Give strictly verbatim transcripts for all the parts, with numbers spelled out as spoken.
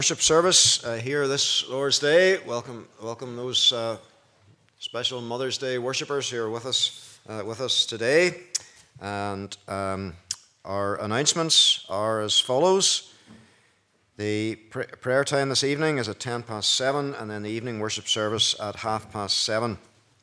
Worship service uh, here this Lord's Day. Welcome, welcome those uh, special Mother's Day worshippers here with us, uh, with us today. And um, our announcements are as follows: the pr- prayer time this evening is at ten past seven, and then the evening worship service at half past seven.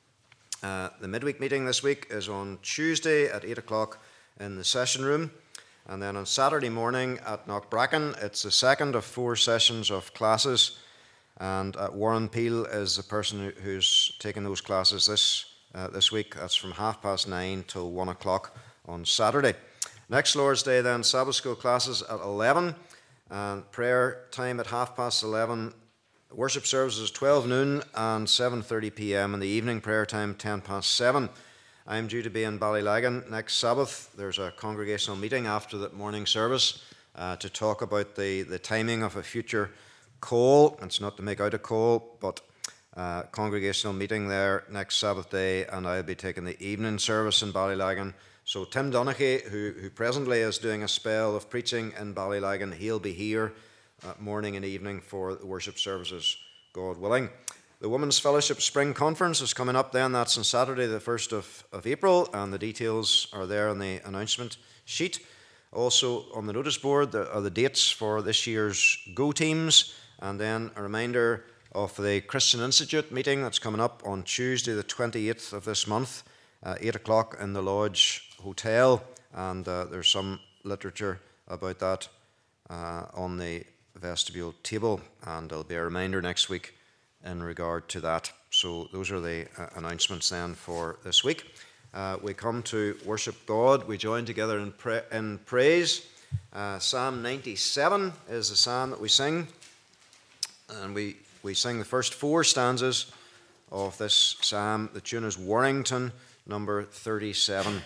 Uh, the midweek meeting this week is on Tuesday at eight o'clock in the session room. And then on Saturday morning at Knockbracken, it's the second of four sessions of classes. And uh, Warren Peel is the person who, who's taking those classes this uh, this week. That's from half past nine till one o'clock on Saturday. Next Lord's Day then, Sabbath school classes at eleven. And prayer time at half past eleven. Worship services twelve noon and seven thirty p.m. in the evening. Prayer time ten past seven. I'm due to be in Ballylagan next Sabbath. There's a congregational meeting after that morning service uh, to talk about the, the timing of a future call. It's not to make out a call, but uh, congregational meeting there next Sabbath day, and I'll be taking the evening service in Ballylagan. So Tim Donaghy, who, who presently is doing a spell of preaching in Ballylagan, he'll be here uh, morning and evening for the worship services, God willing. The Women's Fellowship Spring Conference is coming up then. That's on Saturday, the first of, of April, and the details are there on the announcement sheet. Also on the notice board are the dates for this year's Go Teams, and then a reminder of the Christian Institute meeting that's coming up on Tuesday, the twenty-eighth of this month, uh, eight o'clock in the Lodge Hotel, and uh, there's some literature about that uh, on the vestibule table, and there'll be a reminder next week in regard to that. So those are the uh, announcements then for this week. Uh, we come to worship God. We join together in, pra- in praise. Uh, Psalm ninety-seven is the psalm that we sing. And we, we sing the first four stanzas of this psalm. The tune is Warrington, number thirty-seven.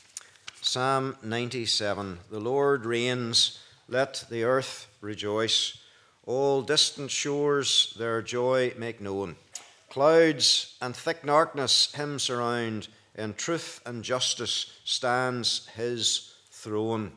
Psalm ninety-seven. The Lord reigns, let the earth rejoice. All distant shores their joy make known. Clouds and thick darkness him surround. In truth and justice stands his throne.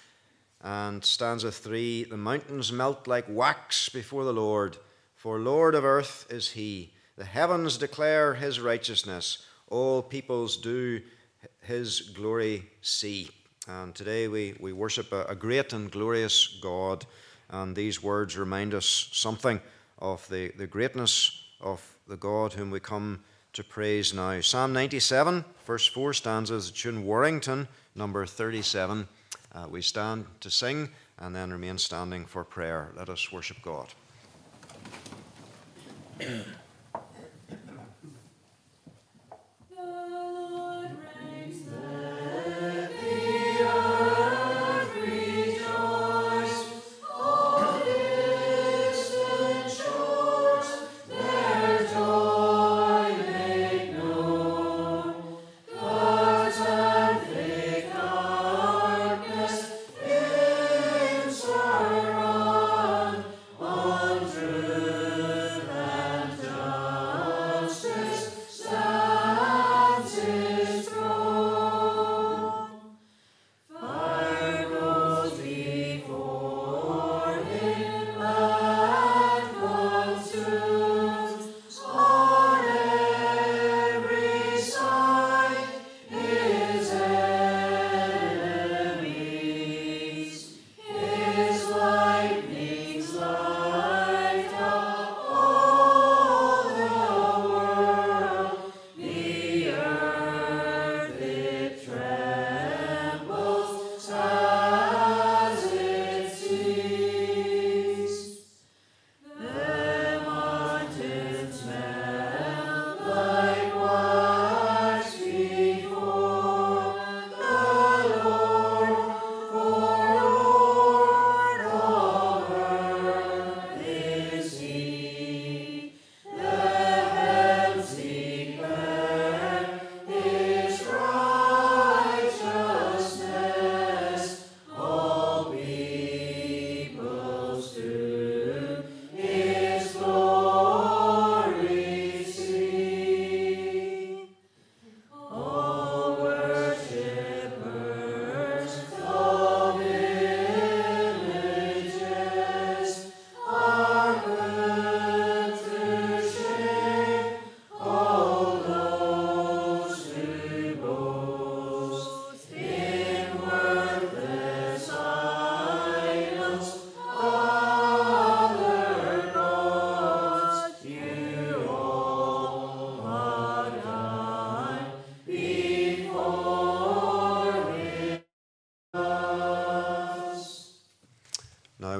And stanza three, the mountains melt like wax before the Lord, for Lord of earth is he. The heavens declare his righteousness. All peoples do his glory see. And today we, we worship a, a great and glorious God. And these words remind us something of the, the greatness of the God whom we come to praise now. Psalm ninety-seven, first four stanzas, the tune Warrington, number thirty-seven. Uh, we stand to sing and then remain standing for prayer. Let us worship God.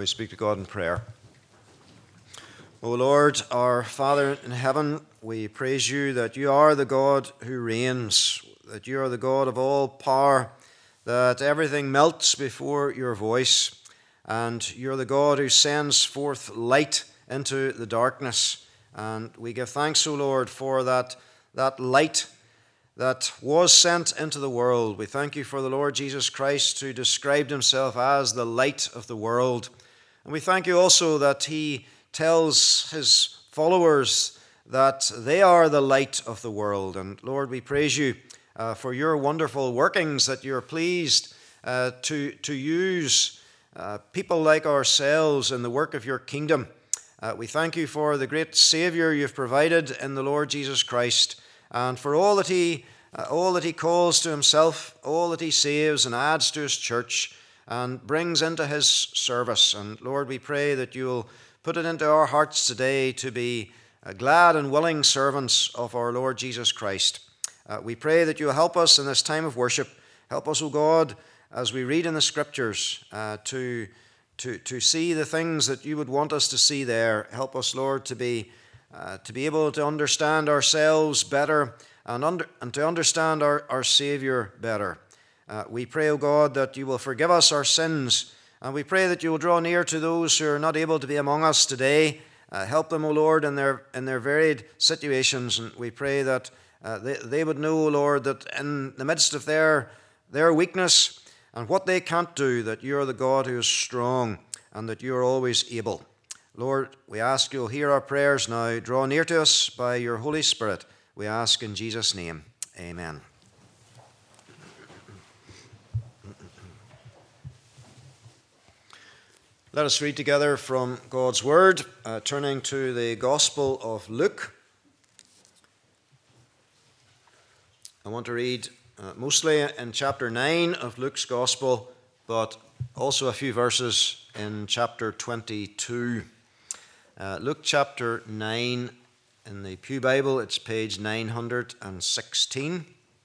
we speak to God in prayer. O Lord, our Father in heaven, we praise you that you are the God who reigns, that you are the God of all power, that everything melts before your voice, and you're the God who sends forth light into the darkness. And we give thanks, O Lord, for that, that light that was sent into the world. We thank you for the Lord Jesus Christ, who described himself as the light of the world. And we thank you also that he tells his followers that they are the light of the world. And Lord, we praise you uh, for your wonderful workings, that you're pleased uh, to, to use uh, people like ourselves in the work of your kingdom. Uh, we thank you for the great Savior you've provided in the Lord Jesus Christ, and for all that he uh, all that he calls to himself, all that he saves and adds to his church and brings into his service. And Lord, we pray that you'll put it into our hearts today to be uh, glad and willing servants of our Lord Jesus Christ. Uh, we pray that you'll help us in this time of worship. Help us, O God, as we read in the Scriptures, uh, to, to, to see the things that you would want us to see there. Help us, Lord, to be Uh, to be able to understand ourselves better and, under, and to understand our, our Savior better. Uh, we pray, O God, that you will forgive us our sins, and we pray that you will draw near to those who are not able to be among us today. Uh, help them, O Lord, in their, in their varied situations, and we pray that uh, they, they would know, O Lord, that in the midst of their, their weakness and what they can't do, that you are the God who is strong and that you are always able. Lord, we ask you'll hear our prayers now. Draw near to us by your Holy Spirit. We ask in Jesus' name. Amen. Let us read together from God's Word, uh, turning to the Gospel of Luke. I want to read uh, mostly in chapter nine of Luke's Gospel, but also a few verses in chapter twenty-two. Uh, Luke chapter nine in the Pew Bible, it's page nine hundred sixteen.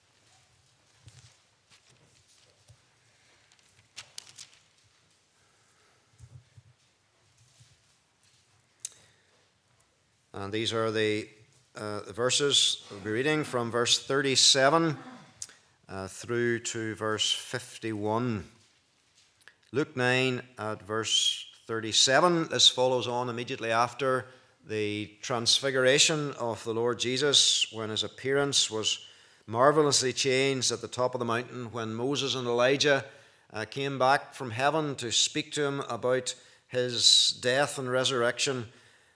And these are the, uh, the verses we'll be reading from verse thirty-seven uh, through to verse fifty-one. Luke nine at verse thirty-seven. This follows on immediately after the transfiguration of the Lord Jesus, when his appearance was marvelously changed at the top of the mountain, when Moses and Elijah uh, came back from heaven to speak to him about his death and resurrection,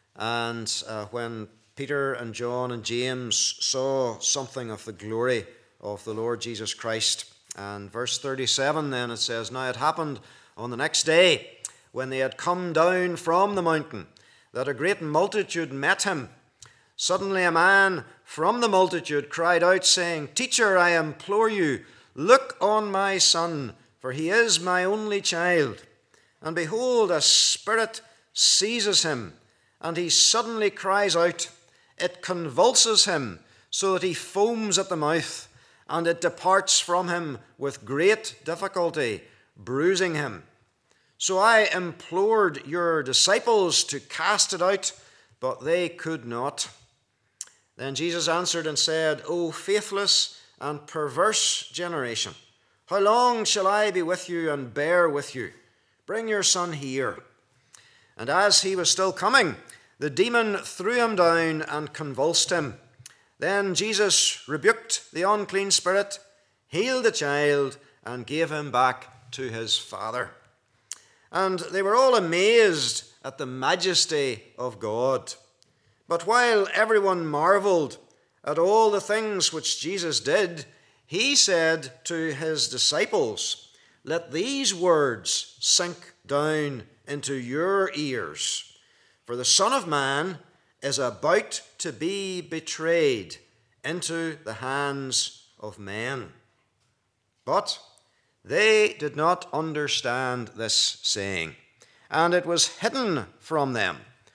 and uh, when Peter and John and James saw something of the glory of the Lord Jesus Christ. And verse thirty-seven then, it says, "Now it happened on the next day, when they had come down from the mountain, that a great multitude met him. Suddenly a man from the multitude cried out, saying, 'Teacher, I implore you, look on my son, for he is my only child. And behold, a spirit seizes him, and he suddenly cries out. It convulses him, so that he foams at the mouth, and it departs from him with great difficulty, bruising him. So I implored your disciples to cast it out, but they could not.' Then Jesus answered and said, 'O faithless and perverse generation, how long shall I be with you and bear with you? Bring your son here.' And as he was still coming, the demon threw him down and convulsed him. Then Jesus rebuked the unclean spirit, healed the child, and gave him back to his father. And they were all amazed at the majesty of God. But while everyone marveled at all the things which Jesus did, he said to his disciples, 'Let these words sink down into your ears. For the Son of Man is about to be betrayed into the hands of men.' But they did not understand this saying, and it was hidden from them,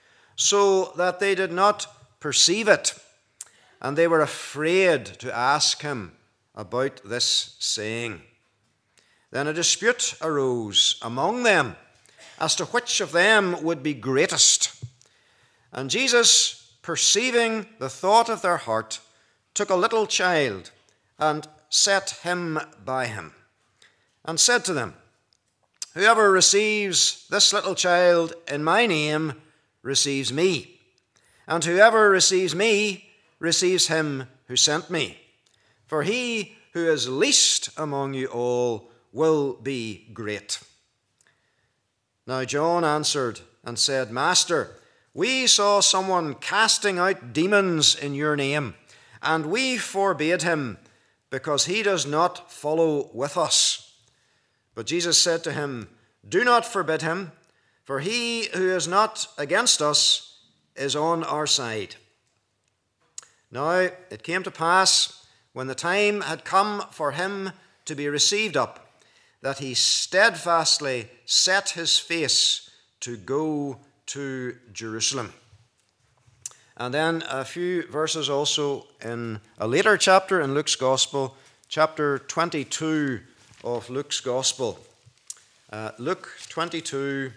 so that they did not perceive it. And they were afraid to ask him about this saying. Then a dispute arose among them as to which of them would be greatest. And Jesus, perceiving the thought of their heart, took a little child and set him by him, and said to them, Whoever receives this little child in my name receives me, and whoever receives me receives him who sent me. For he who is least among you all will be great. Now John answered and said, Master, we saw someone casting out demons in your name, and we forbade him, because he does not follow with us. But Jesus said to him, Do not forbid him, for he who is not against us is on our side. Now it came to pass, when the time had come for him to be received up, that he steadfastly set his face to go to Jerusalem. And then a few verses also in a later chapter in Luke's Gospel, chapter twenty-two of Luke's Gospel. Uh, Luke twenty-two,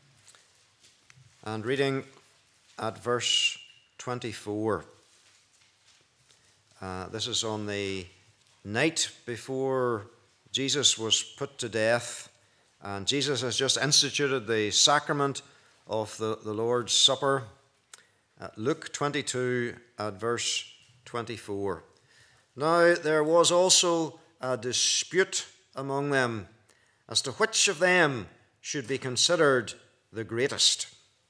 and reading at verse twenty-four. Uh, this is on the night before Jesus was put to death, and Jesus has just instituted the sacrament of the, the Lord's Supper. Uh, Luke twenty-two at verse twenty-four. Now there was also a dispute among them as to which of them should be considered the greatest.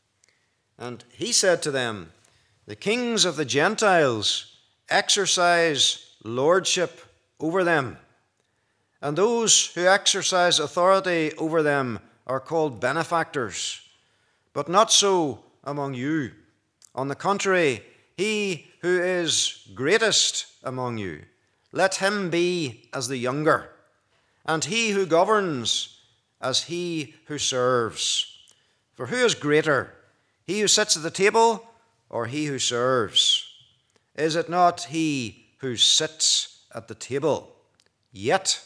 And he said to them, The kings of the Gentiles exercise lordship over them, and those who exercise authority over them are called benefactors. But not so among you. On the contrary, he who is greatest among you, let him be as the younger, and he who governs as he who serves. For who is greater, he who sits at the table or he who serves? Is it not he who sits at the table? Yet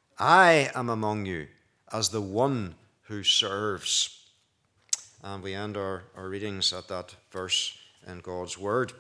I am among you as the one who serves. And we end our, our readings at that verse in God's Word.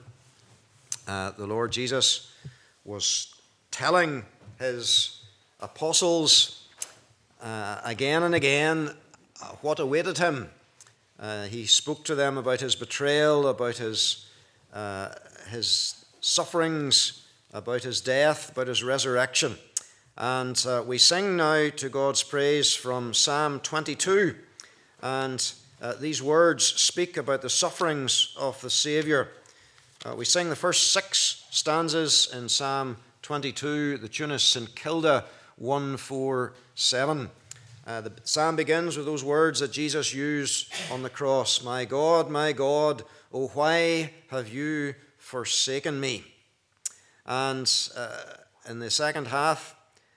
Uh, the Lord Jesus was telling his apostles uh, again and again uh, what awaited him. Uh, he spoke to them about his betrayal, about his, uh, his sufferings, about his death, about his resurrection. And uh, we sing now to God's praise from Psalm twenty-two. And uh, these words speak about the sufferings of the Saviour. Uh, we sing the first six stanzas in Psalm twenty-two, the tune is Saint Kilda one forty-seven. Uh, the psalm begins with those words that Jesus used on the cross. My God, my God, oh why have you forsaken me? And uh, in the second half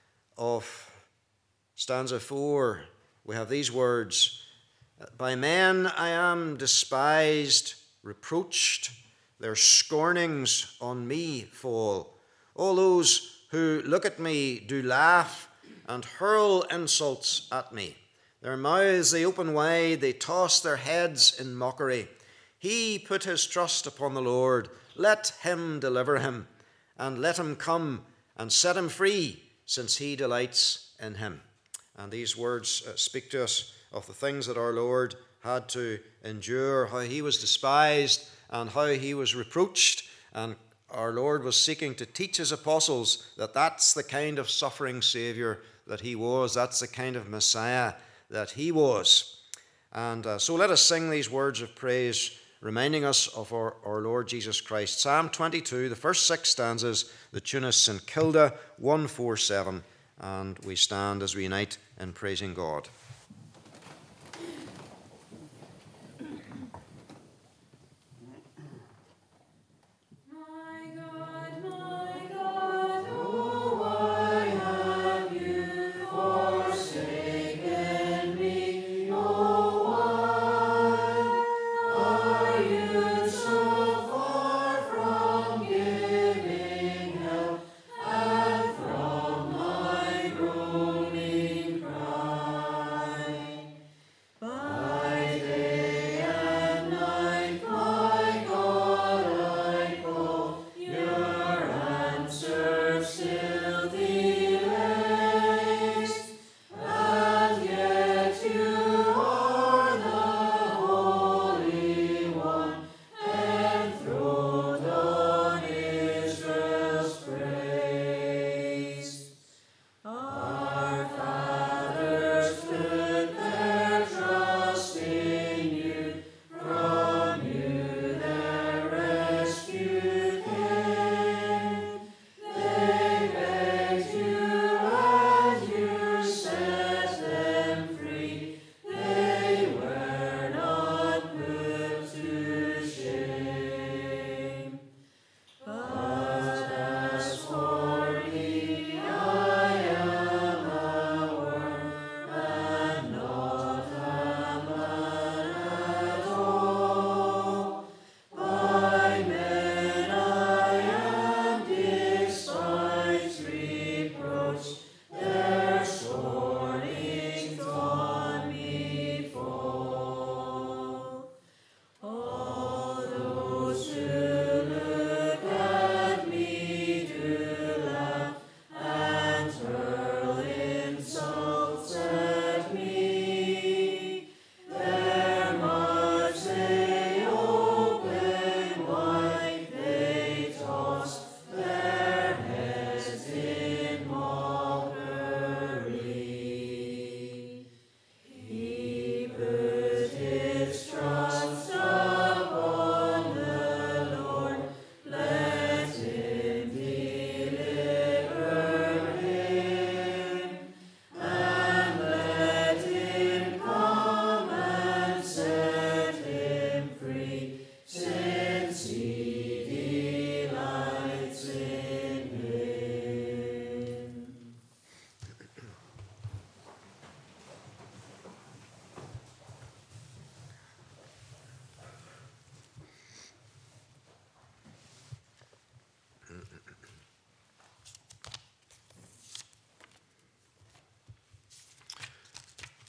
of stanza four, we have these words. By men I am despised, reproached, their scornings on me fall. All those who look at me do laugh and hurl insults at me. Their mouths they open wide, they toss their heads in mockery. He put his trust upon the Lord. Let him deliver him, and let him come and set him free, since he delights in him. And these words uh, speak to us of the things that our Lord had to endure, how he was despised and how he was reproached. And our Lord was seeking to teach his apostles that that's the kind of suffering Saviour that he was. That's the kind of Messiah that he was. And uh, so let us sing these words of praise, reminding us of our, our Lord Jesus Christ. Psalm twenty-two, the first six stanzas, the tune is Saint Kilda one forty-seven, and we stand as we unite in praising God.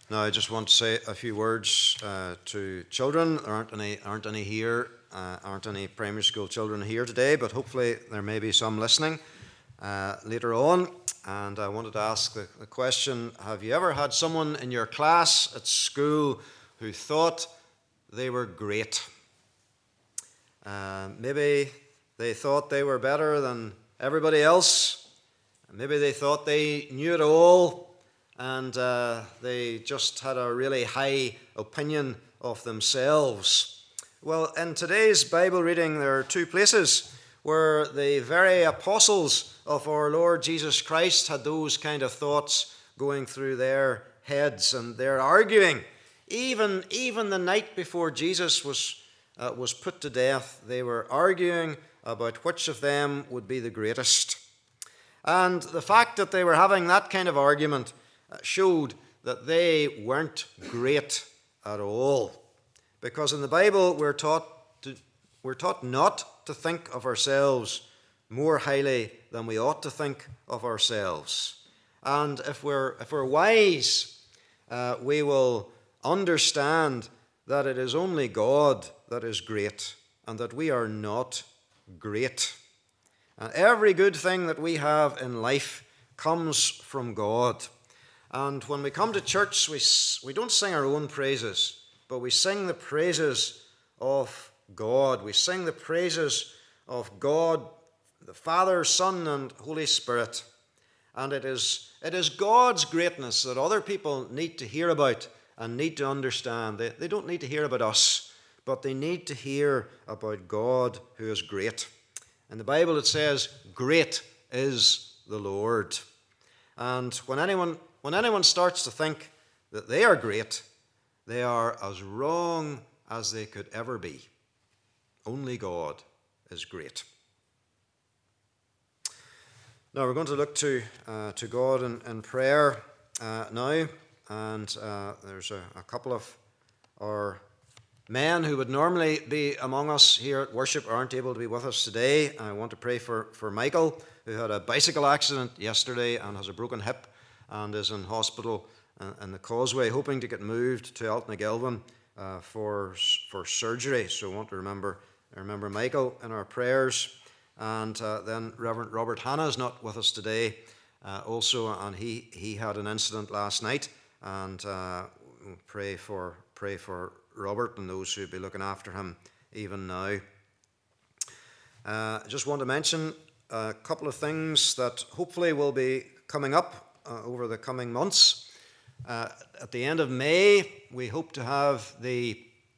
Now, I just want to say a few words uh, to children. There aren't any, aren't any here, uh, aren't any primary school children here today, but hopefully there may be some listening uh, later on. And I wanted to ask the, the question, have you ever had someone in your class at school who thought they were great? Uh, maybe they thought they were better than everybody else. Maybe they thought they knew it all. And uh, they just had a really high opinion of themselves. Well, in today's Bible reading, there are two places where the very apostles of our Lord Jesus Christ had those kind of thoughts going through their heads, and they're arguing. Even, even the night before Jesus was, uh, was put to death, they were arguing about which of them would be the greatest. And the fact that they were having that kind of argument showed that they weren't great at all. Because in the Bible, we're taught to, we're taught not to think of ourselves more highly than we ought to think of ourselves. And if we're, if we're wise, uh, we will understand that it is only God that is great and that we are not great. And every good thing that we have in life comes from God. And when we come to church, we, we don't sing our own praises, but we sing the praises of God. We sing the praises of God, the Father, Son, and Holy Spirit. And it is, it is God's greatness that other people need to hear about and need to understand. They, they don't need to hear about us, but they need to hear about God who is great. In the Bible it says, "Great is the Lord." And when anyone When anyone starts to think that they are great, they are as wrong as they could ever be. Only God is great. Now we're going to look to uh, to God in, in prayer uh, now, and uh, there's a, a couple of our men who would normally be among us here at worship aren't able to be with us today. I want to pray for, for Michael, who had a bicycle accident yesterday and has a broken hip and is in hospital in the Causeway, hoping to get moved to Altnagelvin uh, for for surgery. So I want to remember remember Michael in our prayers. And uh, then Reverend Robert Hanna is not with us today uh, also, and he, he had an incident last night. And uh, pray for pray for Robert and those who will be looking after him even now. Uh, I just want to mention a couple of things that hopefully will be coming up Uh, over the coming months. Uh, at the end of May, we hope to have the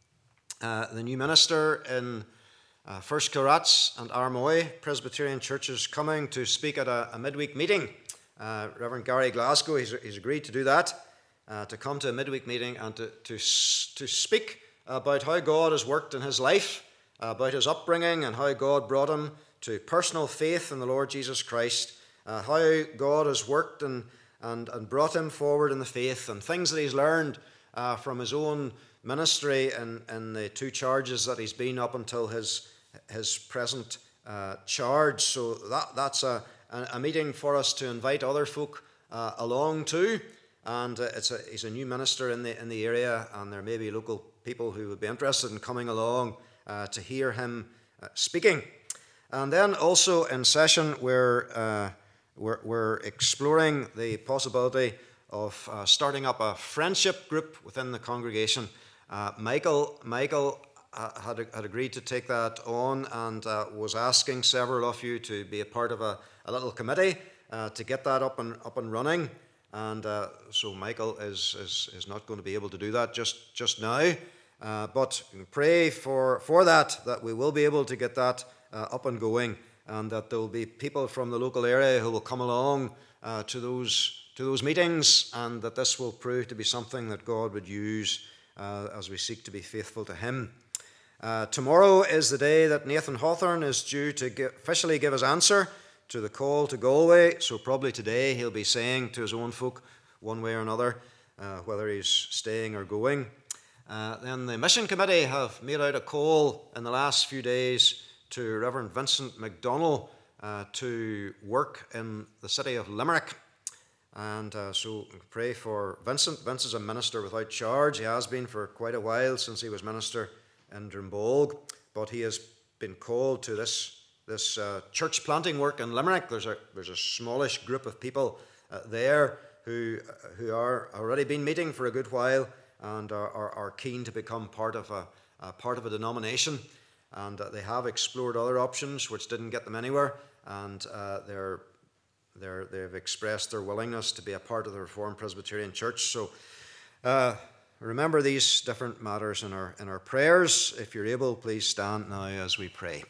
uh, the new minister in uh, First Carats and Armoy Presbyterian churches coming to speak at a, a midweek meeting. Uh, Reverend Gary Glasgow, he's, he's agreed to do that, uh, to come to a midweek meeting and to, to, to speak about how God has worked in his life, uh, about his upbringing and how God brought him to personal faith in the Lord Jesus Christ, uh, how God has worked and And, and brought him forward in the faith, and things that he's learned uh, from his own ministry and, and the two charges that he's been up until his his present uh, charge. So that that's a, a meeting for us to invite other folk uh, along to. And uh, it's a, he's a new minister in the in the area, and there may be local people who would be interested in coming along uh, to hear him uh, speaking. And then also in session we're uh, We're, we're exploring the possibility of uh, starting up a friendship group within the congregation. Uh, Michael Michael uh, had, had agreed to take that on and uh, was asking several of you to be a part of a, a little committee uh, to get that up and up and running. And uh, so Michael is, is is not going to be able to do that just just now. Uh, but pray for for that that we will be able to get that uh, up and going, and that there will be people from the local area who will come along uh, to those to those meetings, and that this will prove to be something that God would use uh, as we seek to be faithful to him. Uh, tomorrow is the day that Nathan Hawthorne is due to give, officially give his answer to the call to Galway, so probably today he'll be saying to his own folk one way or another uh, whether he's staying or going. Uh, then the Mission Committee have made out a call in the last few days to Reverend Vincent MacDonald uh, to work in the city of Limerick. And uh, so pray for Vincent. Vince is a minister without charge. He has been for quite a while, since he was minister in Drumbolg. But he has been called to this, this uh, church planting work in Limerick. There's a, there's a smallish group of people uh, there who, who are already been meeting for a good while and are, are, are keen to become part of a, a, part of a denomination. And uh, they have explored other options which didn't get them anywhere. And uh, they're They're, they've expressed their willingness to be a part of the Reformed Presbyterian Church. So uh, remember these different matters in our, in our prayers. If you're able, please stand now as we pray.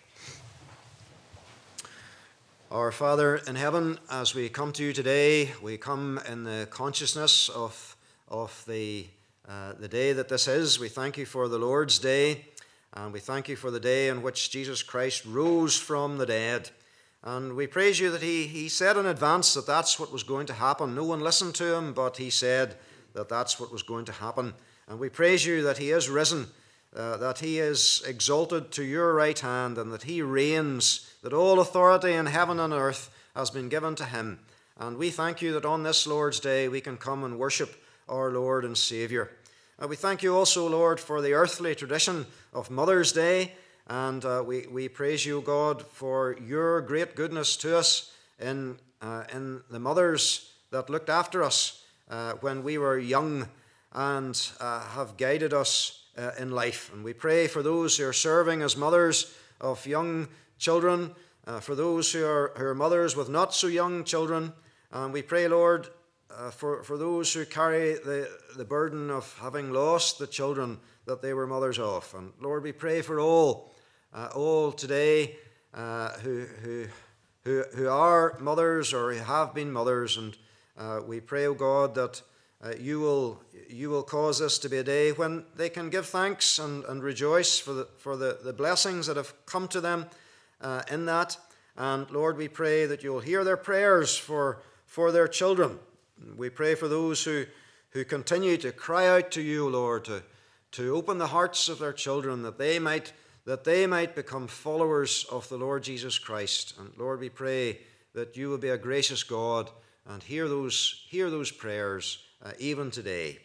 Our Father in heaven, as we come to you today, we come in the consciousness of, of the, uh, the day that this is. We thank you for the Lord's Day, and we thank you for the day in which Jesus Christ rose from the dead. And we praise you that he, he said in advance that that's what was going to happen. No one listened to him, but he said that that's what was going to happen. And we praise you that he is risen, uh, that he is exalted to your right hand, and that he reigns, that all authority in heaven and earth has been given to him. And we thank you that on this Lord's Day we can come and worship our Lord and Saviour. Uh, we thank you also, Lord, for the earthly tradition of Mother's Day. And uh, we, we praise you, God, for your great goodness to us in, uh, in the mothers that looked after us uh, when we were young and uh, have guided us uh, in life. And we pray for those who are serving as mothers of young children, uh, for those who are, who are mothers with not so young children. And we pray, Lord, uh, for, for those who carry the, the burden of having lost the children that they were mothers of. And Lord, we pray for all Uh, all today uh, who, who, who, who are mothers or who have been mothers, and uh, we pray, O God, that uh, you will you will cause this to be a day when they can give thanks and, and rejoice for the for the, the blessings that have come to them uh, in that. And Lord, we pray that you will hear their prayers for for their children. We pray for those who who continue to cry out to you, Lord, to to open the hearts of their children, that they might. that they might become followers of the Lord Jesus Christ. And Lord, we pray that you will be a gracious God and hear those, hear those prayers uh, even today.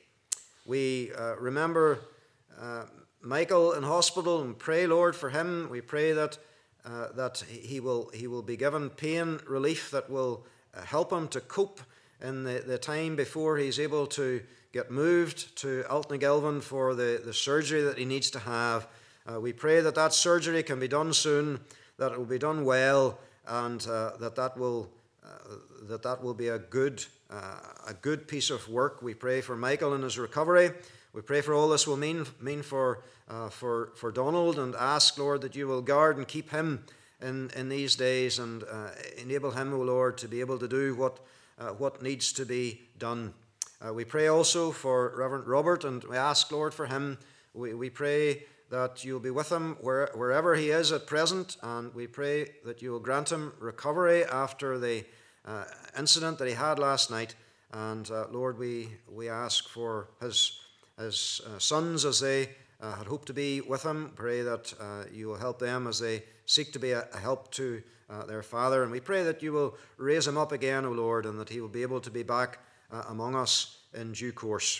We uh, remember uh, Michael in hospital and pray, Lord, for him. We pray that, uh, that he, will, he will be given pain relief that will uh, help him to cope in the, the time before he's able to get moved to Altnagelvin for the, the surgery that he needs to have. Uh, we pray that that surgery can be done soon, that it will be done well, and uh, that that will uh, that that will be a good uh, a good piece of work. We pray for Michael and his recovery. We pray for all this will mean mean for uh, for for Donald, and ask, Lord, that you will guard and keep him in in these days, and uh, enable him, O Lord, to be able to do what uh, what needs to be done. Uh, we pray also for Reverend Robert, and we ask, Lord, for him. We we pray that you'll be with him where, wherever he is at present, and we pray that you will grant him recovery after the uh, incident that he had last night. And uh, Lord, we, we ask for his, his uh, sons as they uh, had hoped to be with him. Pray that uh, you will help them as they seek to be a, a help to uh, their father. And we pray that you will raise him up again, O Lord, and that he will be able to be back uh, among us in due course.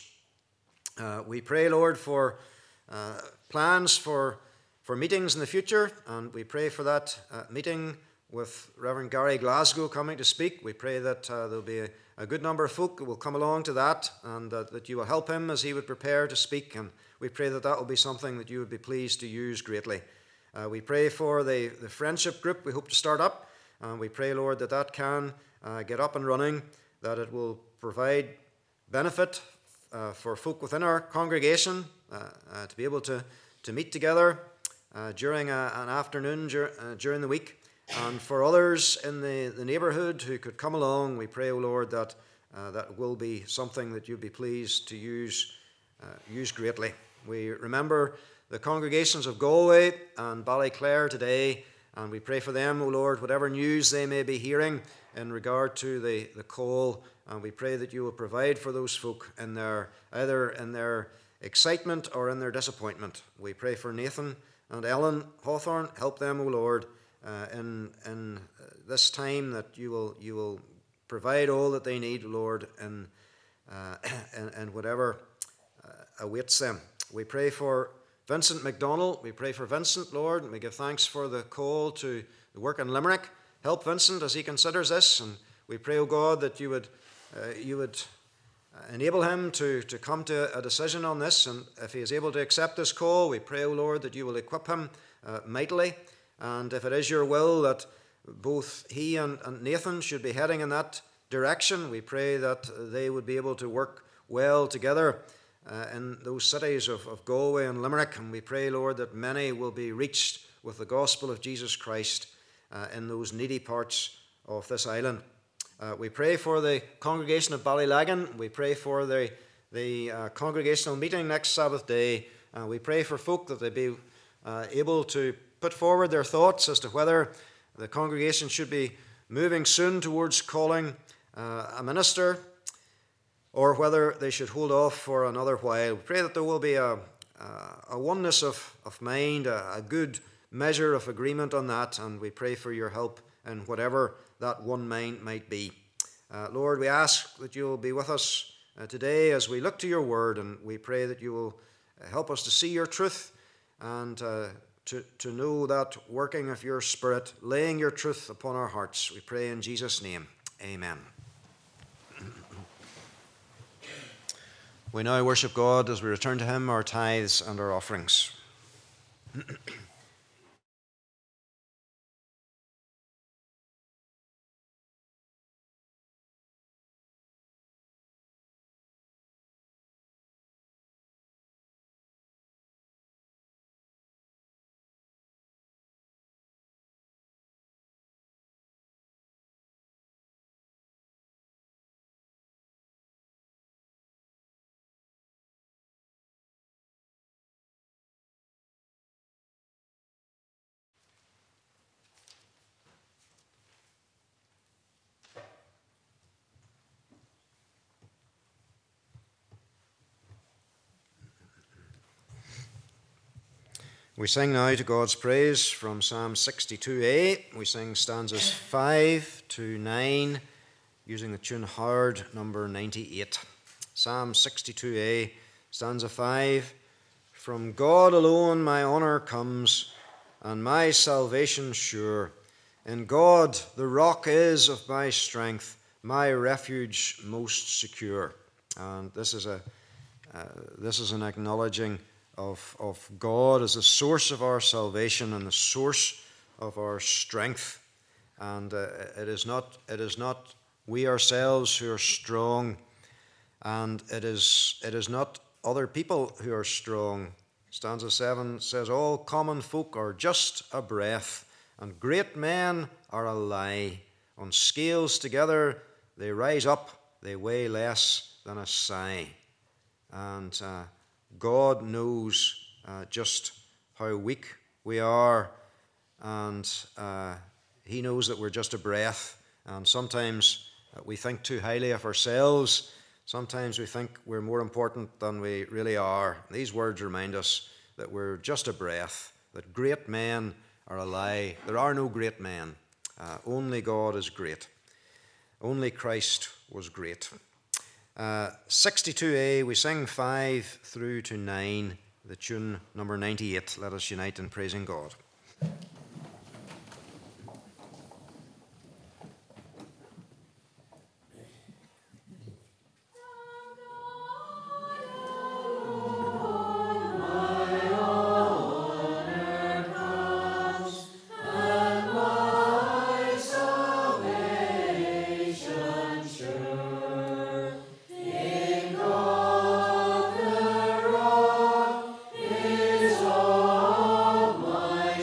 Uh, we pray, Lord, for Uh, plans for for meetings in the future, and we pray for that uh, meeting with Reverend Gary Glasgow coming to speak. We pray that uh, there'll be a, a good number of folk who will come along to that, and uh, that you will help him as he would prepare to speak, and we pray that that will be something that you would be pleased to use greatly. Uh, we pray for the, the friendship group we hope to start up, and we pray, Lord, that that can uh, get up and running, that it will provide benefit uh, for folk within our congregation, Uh, uh, to be able to, to meet together uh, during a, an afternoon dur- uh, during the week. And for others in the, the neighbourhood who could come along, we pray, O Lord, that uh, that will be something that you'd be pleased to use, uh, use greatly. We remember the congregations of Galway and Ballyclare today, and we pray for them, O Lord, whatever news they may be hearing in regard to the, the call, and we pray that you will provide for those folk in their, either in their excitement or in their disappointment. We pray for Nathan and Ellen Hawthorne. Help them, O Lord, uh, in in this time, that you will you will provide all that they need, Lord, in, uh, in, in whatever uh, awaits them. We pray for Vincent MacDonald. We pray for Vincent, Lord, and we give thanks for the call to the work in Limerick. Help Vincent as he considers this, and we pray, O God, that you would uh, you would enable him to, to come to a decision on this, and if he is able to accept this call, we pray, O Lord, that you will equip him uh, mightily, and if it is your will that both he and, and Nathan should be heading in that direction, we pray that they would be able to work well together uh, in those cities of, of Galway and Limerick, and we pray, Lord, that many will be reached with the gospel of Jesus Christ uh, in those needy parts of this island. Uh, we pray for the congregation of Ballylagan. We pray for the, the uh, congregational meeting next Sabbath day. Uh, we pray for folk that they be uh, able to put forward their thoughts as to whether the congregation should be moving soon towards calling uh, a minister, or whether they should hold off for another while. We pray that there will be a, a oneness of, of mind, a, a good measure of agreement on that, and we pray for your help in whatever that one mind might be. Uh, Lord, we ask that you will be with us uh, today as we look to your word, and we pray that you will help us to see your truth and uh, to, to know that working of your Spirit, laying your truth upon our hearts. We pray in Jesus' name. Amen. We now worship God as we return to him our tithes and our offerings. We sing now to God's praise from Psalm sixty-two A. We sing stanzas five to nine using the tune Howard number ninety-eight. Psalm sixty-two A, stanza five. From God alone my honour comes, and my salvation sure. In God the rock is of my strength, my refuge most secure. And this is a uh, this is an acknowledging Of, of God as the source of our salvation and the source of our strength. And uh, it is not it is not we ourselves who are strong, and it is it is not other people who are strong. Stanza seven says, all common folk are just a breath, and great men are a lie. On scales together they rise up, they weigh less than a sigh. And uh, God knows uh, just how weak we are, and uh, he knows that we're just a breath, and sometimes uh, we think too highly of ourselves. Sometimes we think we're more important than we really are. These words remind us that we're just a breath, that great men are a lie. There are no great men. Uh, only God is great. Only Christ was great. Uh, sixty-two A, we sing five through to nine, the tune number ninety-eight. Let us unite in praising God. My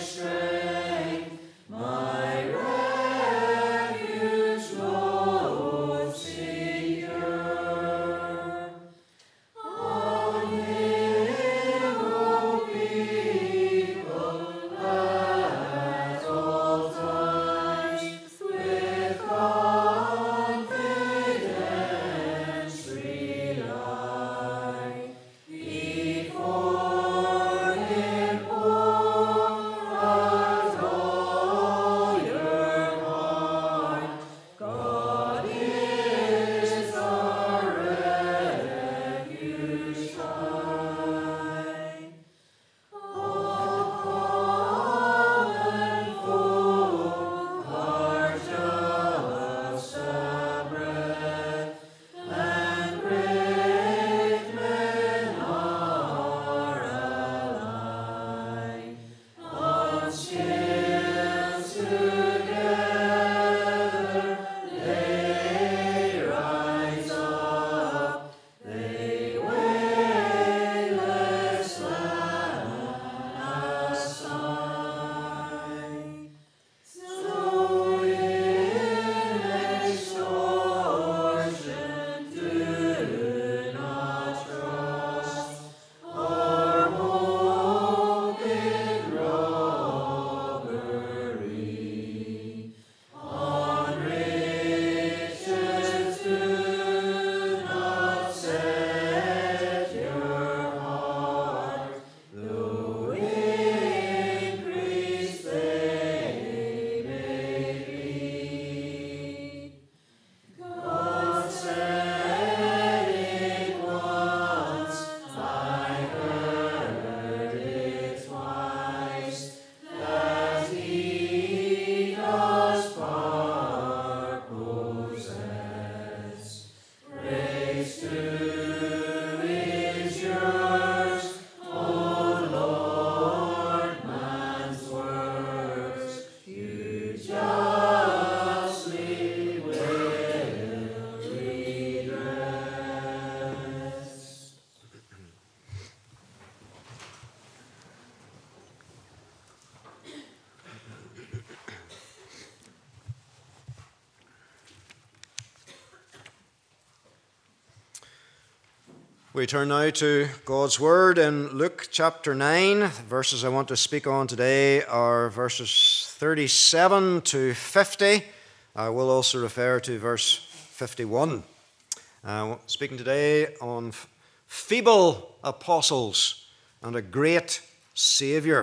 We turn now to God's Word in Luke chapter nine. The verses I want to speak on today are verses thirty-seven to fifty. I will also refer to verse fifty-one. Uh, speaking today on feeble apostles and a great Saviour.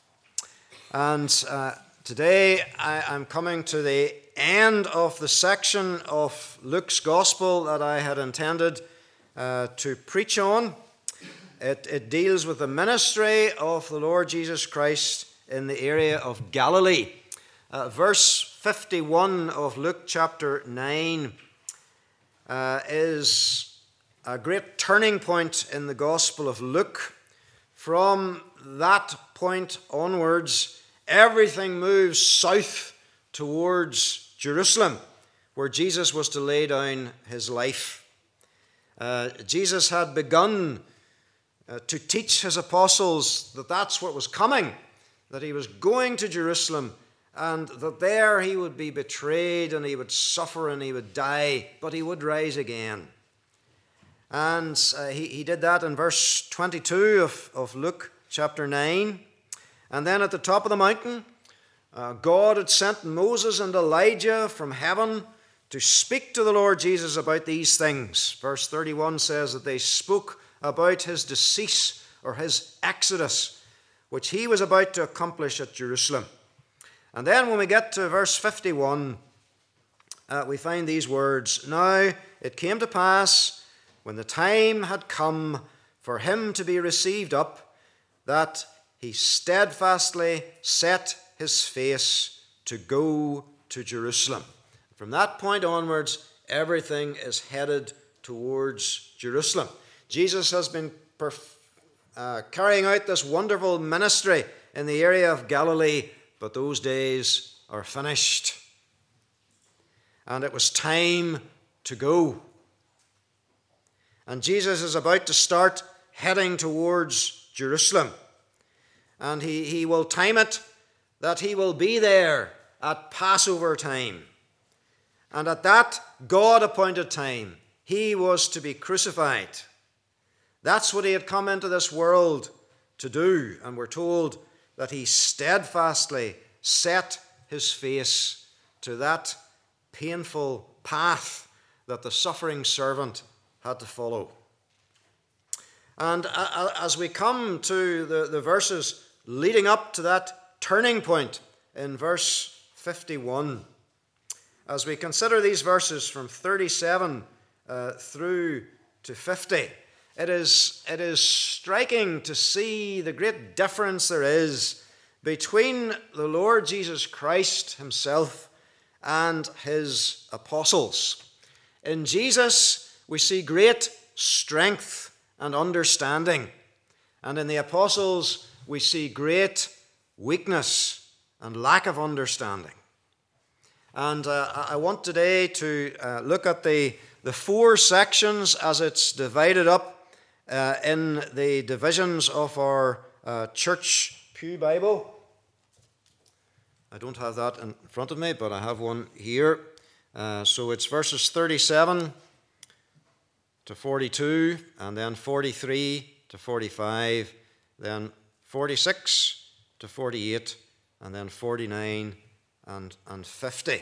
And uh, today I am coming to the end of the section of Luke's Gospel that I had intended Uh, to preach on. It, it deals with the ministry of the Lord Jesus Christ in the area of Galilee. Uh, verse fifty-one of Luke chapter nine uh, is a great turning point in the Gospel of Luke. From that point onwards, everything moves south towards Jerusalem, where Jesus was to lay down his life. Uh, Jesus had begun uh, to teach his apostles that that's what was coming, that he was going to Jerusalem, and that there he would be betrayed and he would suffer and he would die, but he would rise again. And uh, he, he did that in verse twenty-two of, of Luke chapter nine. And then at the top of the mountain, uh, God had sent Moses and Elijah from heaven to speak to the Lord Jesus about these things. Verse thirty-one says that they spoke about his decease or his exodus, which he was about to accomplish at Jerusalem. And then when we get to verse fifty-one, uh, we find these words, "Now it came to pass, when the time had come for him to be received up, that he steadfastly set his face to go to Jerusalem." From that point onwards, everything is headed towards Jerusalem. Jesus has been perf- uh, carrying out this wonderful ministry in the area of Galilee, but those days are finished. And it was time to go. And Jesus is about to start heading towards Jerusalem. And he, he will time it that he will be there at Passover time. And at that God-appointed time, he was to be crucified. That's what he had come into this world to do. And we're told that he steadfastly set his face to that painful path that the suffering servant had to follow. And as we come to the, the verses leading up to that turning point in verse fifty-one, as we consider these verses from thirty-seven uh, through to fifty, it is, it is striking to see the great difference there is between the Lord Jesus Christ himself and his apostles. In Jesus, we see great strength and understanding, and in the apostles, we see great weakness and lack of understanding. And uh, I want today to uh, look at the, the four sections as it's divided up uh, in the divisions of our uh, church pew Bible. I don't have that in front of me, but I have one here. Uh, so it's verses thirty-seven to forty-two, and then forty-three to forty-five, then forty-six to forty-eight, and then forty-nine and, and fifty.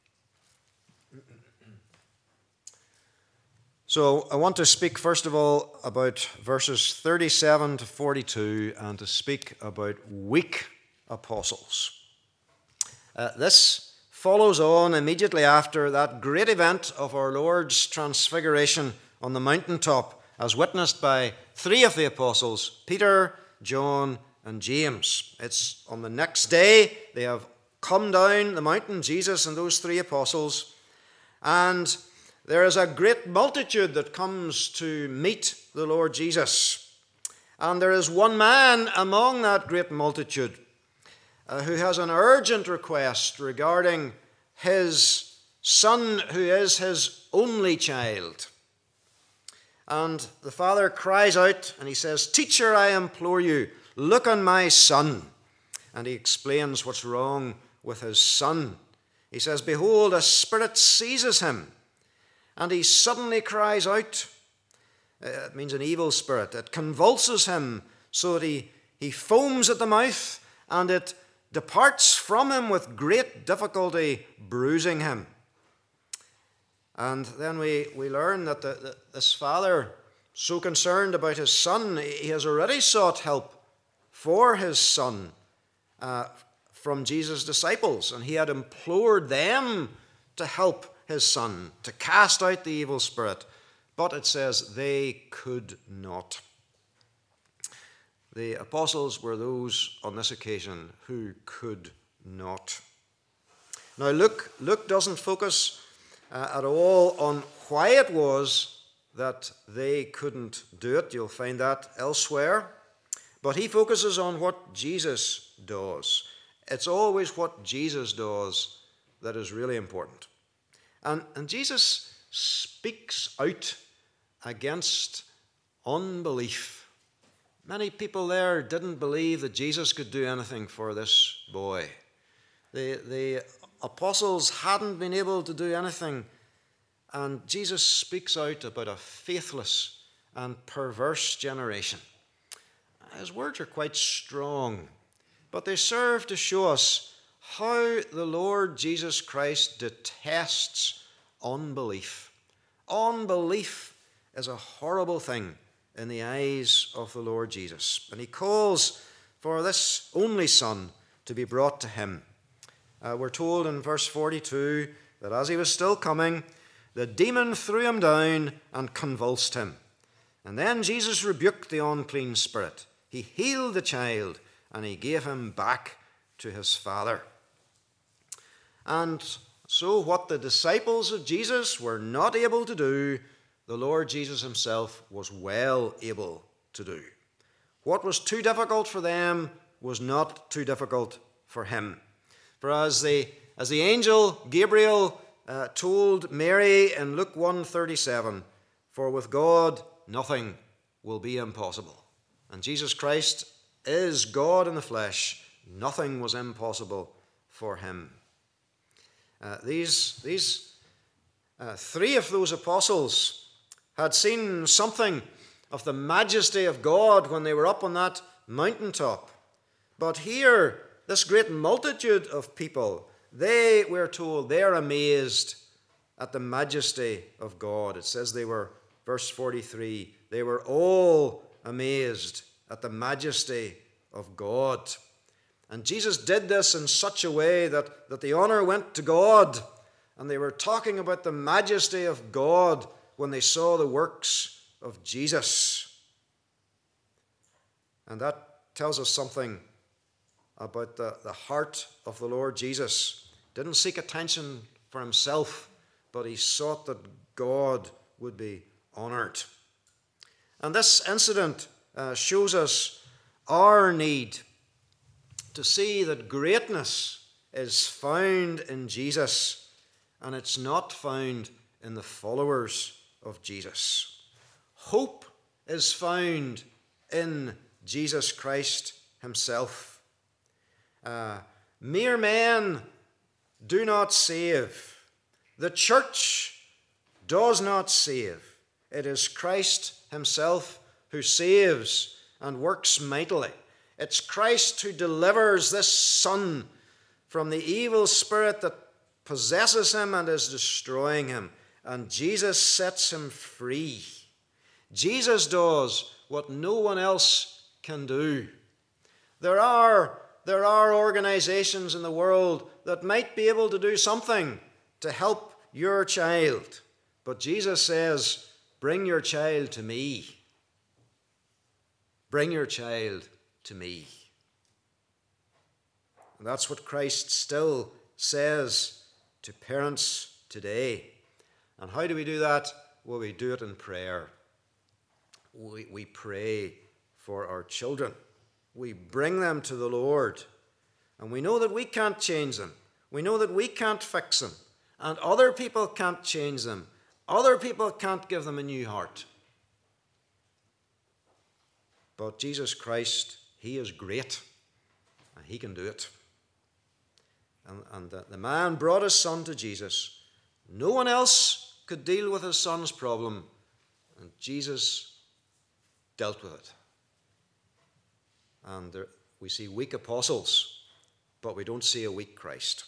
So I want to speak first of all about verses thirty-seven to forty-two and to speak about weak apostles. Uh, this follows on immediately after that great event of our Lord's transfiguration on the mountaintop, as witnessed by three of the apostles, Peter, John, and James. It's on the next day they have come down the mountain, Jesus and those three apostles, and there is a great multitude that comes to meet the Lord Jesus. And there is one man among that great multitude uh, who has an urgent request regarding his son, who is his only child. And the father cries out and he says, "Teacher, I implore you, look on my son." And he explains what's wrong with his son. He says, "Behold, a spirit seizes him, and he suddenly cries out, It means an evil spirit. It convulses him so that he, he foams at the mouth, and it departs from him with great difficulty, bruising him. And then we, we learn that the, the, this father, so concerned about his son, he has already sought help for his son uh, from Jesus' disciples, and he had implored them to help his son, to cast out the evil spirit. But it says they could not. The apostles were those on this occasion who could not. Now Luke, Luke doesn't focus uh, at all on why it was that they couldn't do it. You'll find that elsewhere. But he focuses on what Jesus does. It's always what Jesus does that is really important. And, and Jesus speaks out against unbelief. Many people there didn't believe that Jesus could do anything for this boy. The, the apostles hadn't been able to do anything, and Jesus speaks out about a faithless and perverse generation. His words are quite strong, but they serve to show us how the Lord Jesus Christ detests unbelief. Unbelief is a horrible thing in the eyes of the Lord Jesus. And he calls for this only son to be brought to him. Uh, we're told in verse forty-two that as he was still coming, the demon threw him down and convulsed him. And then Jesus rebuked the unclean spirit. He healed the child, and he gave him back to his father. And so what the disciples of Jesus were not able to do, the Lord Jesus himself was well able to do. What was too difficult for them was not too difficult for him. For as the, as the angel Gabriel uh, told Mary in Luke one thirty-seven, for with God nothing will be impossible. And Jesus Christ is God in the flesh. Nothing was impossible for him. Uh, these these uh, three of those apostles had seen something of the majesty of God when they were up on that mountaintop. But here, this great multitude of people, they, we're told, they're amazed at the majesty of God. It says they were, verse forty-three, they were all amazed at the majesty of God. And Jesus did this in such a way that, that the honor went to God, and they were talking about the majesty of God when they saw the works of Jesus. And that tells us something about the, the heart of the Lord Jesus. He didn't seek attention for himself, but he sought that God would be honored. And this incident uh, shows us our need to see that greatness is found in Jesus, and it's not found in the followers of Jesus. Hope is found in Jesus Christ himself. Uh, mere men do not save. The church does not save. It is Christ himself who saves and works mightily. It's Christ who delivers this son from the evil spirit that possesses him and is destroying him. And Jesus sets him free. Jesus does what no one else can do. There are, there are organizations in the world that might be able to do something to help your child. But Jesus says, bring your child to me. Bring your child to me. And that's what Christ still says to parents today. And how do we do that? Well, we do it in prayer. We, we pray for our children. We bring them to the Lord. And we know that we can't change them. We know that we can't fix them. And other people can't change them. Other people can't give them a new heart. But Jesus Christ, he is great, and he can do it. And, and the, the man brought his son to Jesus. No one else could deal with his son's problem, And Jesus dealt with it. And there, we see weak apostles, but we don't see a weak Christ.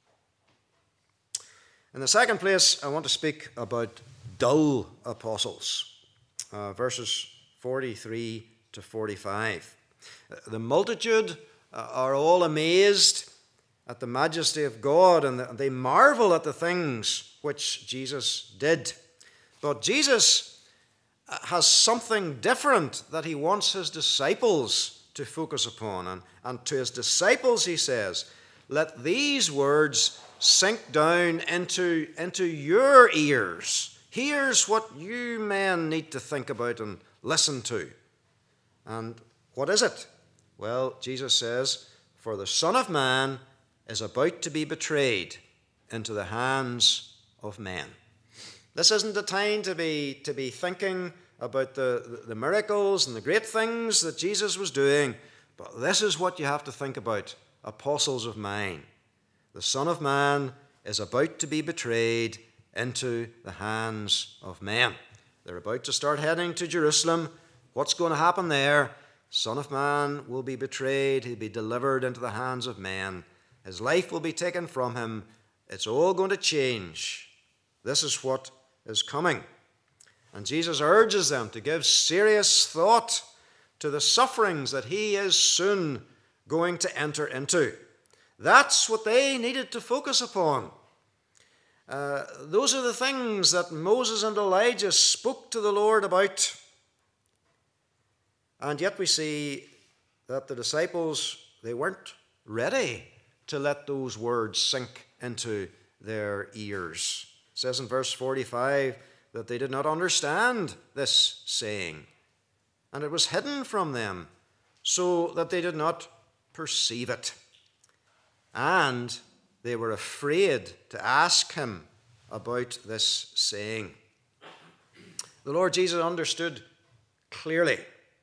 In the second place, I want to speak about dull apostles. Uh, verses forty-three to forty-five. The multitude are all amazed at the majesty of God, and they marvel at the things which Jesus did. But Jesus has something different that he wants his disciples to focus upon. And, and to his disciples he says, let these words sink down into, into your ears. Here's what you men need to think about and listen to. And what is it? Well, Jesus says, for the Son of Man is about to be betrayed into the hands of men. This isn't the time to be, to be thinking about the, the miracles and the great things that Jesus was doing, but this is what you have to think about, apostles of mine. The Son of Man is about to be betrayed into the hands of men. They're about to start heading to Jerusalem. What's going to happen there? Son of Man will be betrayed. He'll be delivered into the hands of men. His life will be taken from him. It's all going to change. This is what is coming. And Jesus urges them to give serious thought to the sufferings that he is soon going to enter into. That's what they needed to focus upon. Uh, those are the things that Moses and Elijah spoke to the Lord about. And yet we see that the disciples, they weren't ready to let those words sink into their ears. It says in verse forty-five that they did not understand this saying, and it was hidden from them, so that they did not perceive it. And they were afraid to ask him about this saying. The Lord Jesus understood clearly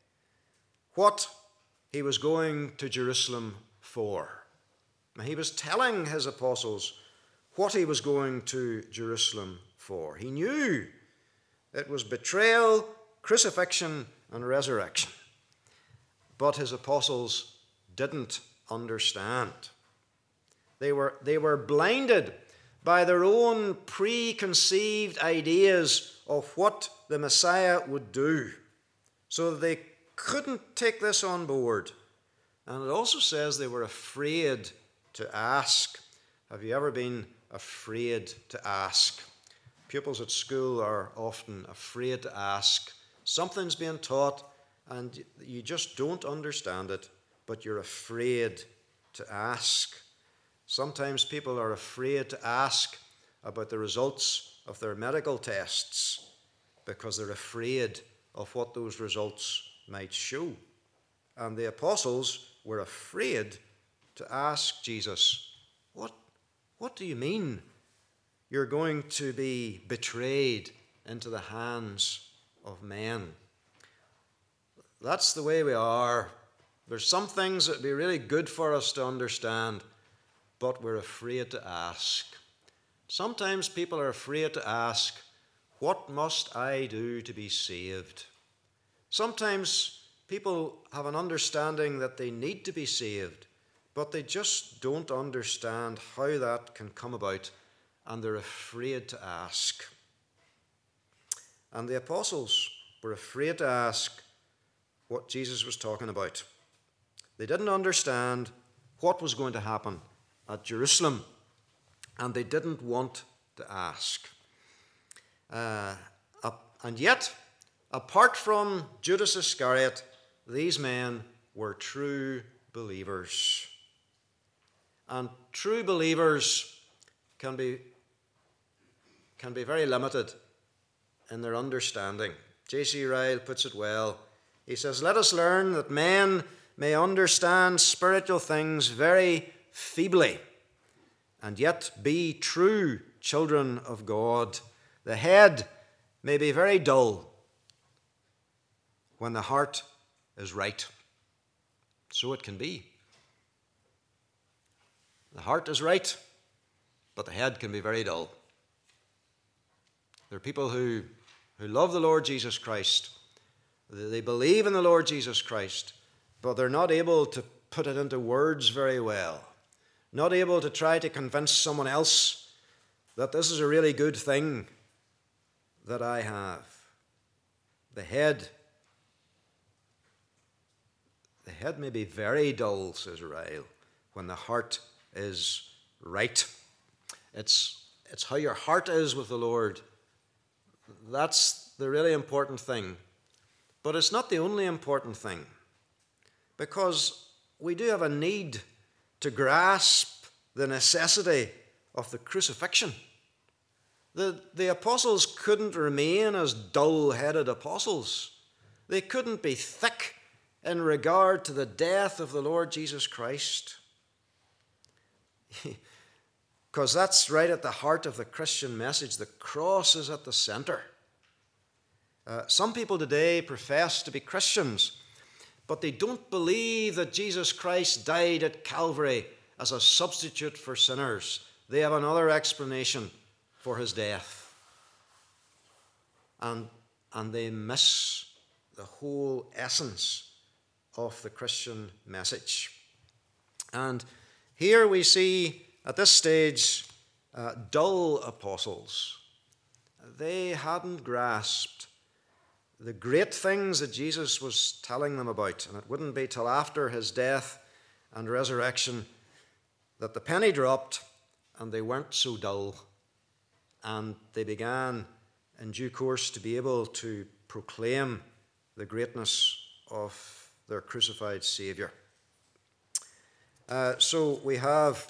what he was going to Jerusalem for. Now, he was telling his apostles what he was going to Jerusalem for. He knew it was betrayal, crucifixion, and resurrection. But his apostles didn't understand. They were, they were blinded by their own preconceived ideas of what the Messiah would do, so that they couldn't take this on board. And it also says they were afraid to ask. Have you ever been afraid to ask? Pupils at school are often afraid to ask. Something's being taught and you just don't understand it, but you're afraid to ask. Sometimes people are afraid to ask about the results of their medical tests because they're afraid of what those results might show. And the apostles were afraid to ask Jesus, what, what do you mean you're going to be betrayed into the hands of men? That's the way we are. There's some things that would be really good for us to understand, but we're afraid to ask. Sometimes people are afraid to ask, what must I do to be saved? Sometimes people have an understanding that they need to be saved, but they just don't understand how that can come about, and they're afraid to ask. And the apostles were afraid to ask what Jesus was talking about. They didn't understand what was going to happen at Jerusalem, and they didn't want to ask. Uh, and yet, apart from Judas Iscariot, these men were true believers. And true believers can be, can be very limited in their understanding. J C Ryle puts it well. He says, let us learn that men may understand spiritual things very feebly, and yet be true children of God. The head may be very dull when the heart is right. So it can be. The heart is right, but the head can be very dull. There are people who, who love the Lord Jesus Christ. They believe in the Lord Jesus Christ, but they're not able to put it into words very well. Not able to try to convince someone else that this is a really good thing that I have. The head, the head may be very dull, says Ryle, when the heart is right. It's, it's how your heart is with the Lord. That's the really important thing. But it's not the only important thing, because we do have a need to grasp the necessity of the crucifixion. The, the apostles couldn't remain as dull-headed apostles. They couldn't be thick in regard to the death of the Lord Jesus Christ. Because that's right at the heart of the Christian message. The cross is at the center. Uh, some people today profess to be Christians, but they don't believe that Jesus Christ died at Calvary as a substitute for sinners. They have another explanation for his death. And, and they miss the whole essence of the Christian message. And here we see, at this stage, uh, dull apostles. They hadn't grasped the great things that Jesus was telling them about. And it wouldn't be till after his death and resurrection that the penny dropped and they weren't so dull. And they began in due course to be able to proclaim the greatness of their crucified Saviour. Uh, so we have,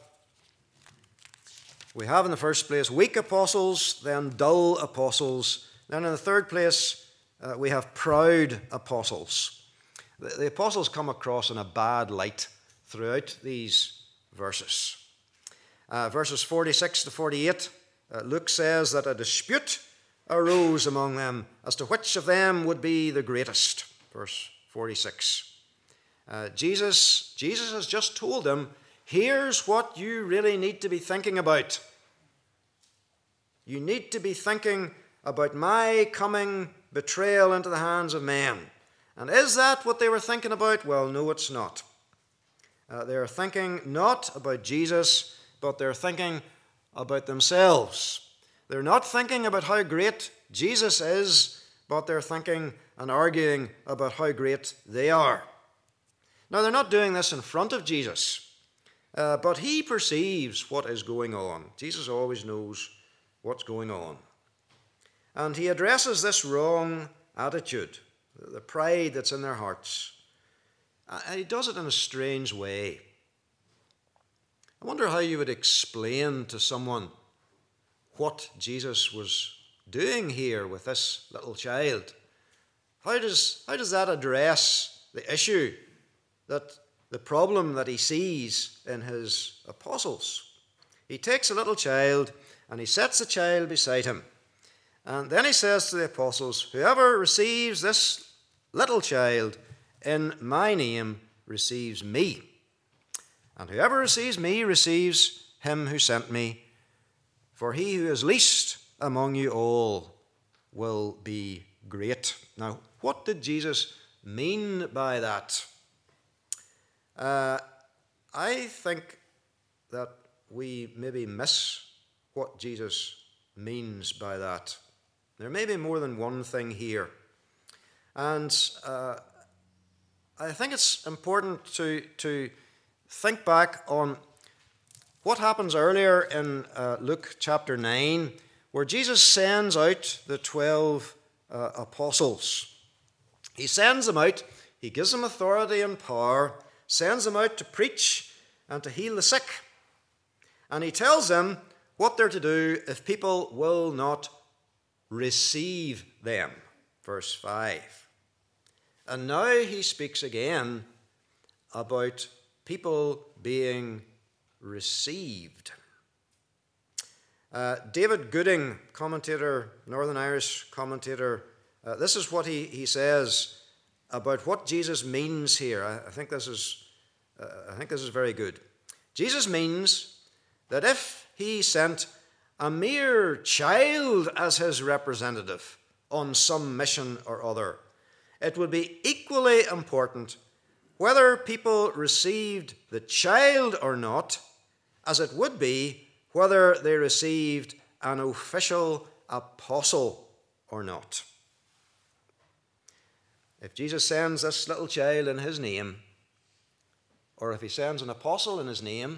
we have in the first place weak apostles, then dull apostles. Then in the third place, Uh, we have proud apostles. The, the apostles come across in a bad light throughout these verses. Uh, verses forty-six to forty-eight, uh, Luke says that a dispute arose among them as to which of them would be the greatest. Verse forty-six. Uh, Jesus, Jesus has just told them, here's what you really need to be thinking about. You need to be thinking about my coming betrayal into the hands of men. And is that what they were thinking about? Well, no, it's not. Uh, they're thinking not about Jesus, but they're thinking about themselves. They're not thinking about how great Jesus is, but they're thinking and arguing about how great they are. Now, they're not doing this in front of Jesus, uh, but he perceives what is going on. Jesus always knows what's going on. And he addresses this wrong attitude, the pride that's in their hearts. And he does it in a strange way. I wonder how you would explain to someone what Jesus was doing here with this little child. How does, how does that address the issue, that the problem that he sees in his apostles? He takes a little child and he sets the child beside him. And then he says to the apostles, whoever receives this little child in my name receives me. And whoever receives me receives him who sent me. For he who is least among you all will be great. Now, what did Jesus mean by that? Uh, I think that we maybe miss what Jesus means by that. There may be more than one thing here. And uh, I think it's important to, to think back on what happens earlier in uh, Luke chapter nine, where Jesus sends out the twelve uh, apostles. He sends them out, he gives them authority and power, sends them out to preach and to heal the sick. And he tells them what they're to do if people will not receive them. Verse five. And now he speaks again about people being received. Uh, David Gooding, commentator, Northern Irish commentator, uh, this is what he, he says about what Jesus means here. I, I think this is uh, I think this is very good. Jesus means that if he sent a mere child as his representative on some mission or other. It would be equally important whether people received the child or not, as it would be whether they received an official apostle or not. If Jesus sends this little child in his name, or if he sends an apostle in his name,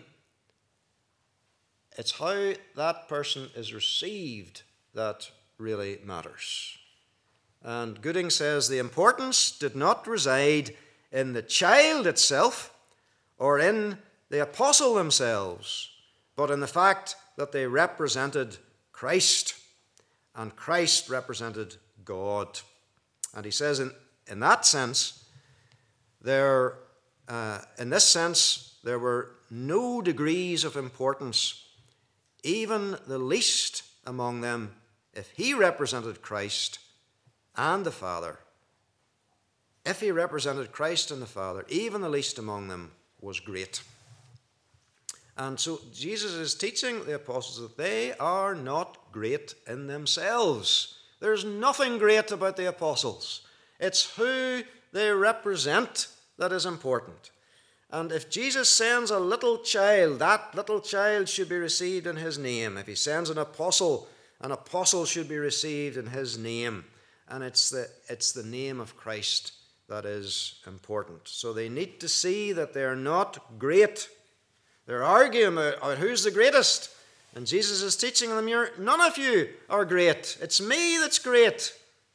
it's how that person is received that really matters. And Gooding says the importance did not reside in the child itself or in the apostle themselves, but in the fact that they represented Christ, and Christ represented God. And he says in, in that sense, there, uh, in this sense, there were no degrees of importance, even the least among them, if he represented Christ and the Father. If he represented Christ and the Father, even the least among them was great. And so Jesus is teaching the apostles that they are not great in themselves. There's nothing great about the apostles. It's who they represent that is important. And if Jesus sends a little child, that little child should be received in his name. If he sends an apostle, an apostle should be received in his name. And it's the, it's the name of Christ that is important. So they need to see that they're not great. They're arguing about who's the greatest. And Jesus is teaching them, You're, none of you are great. It's me that's great.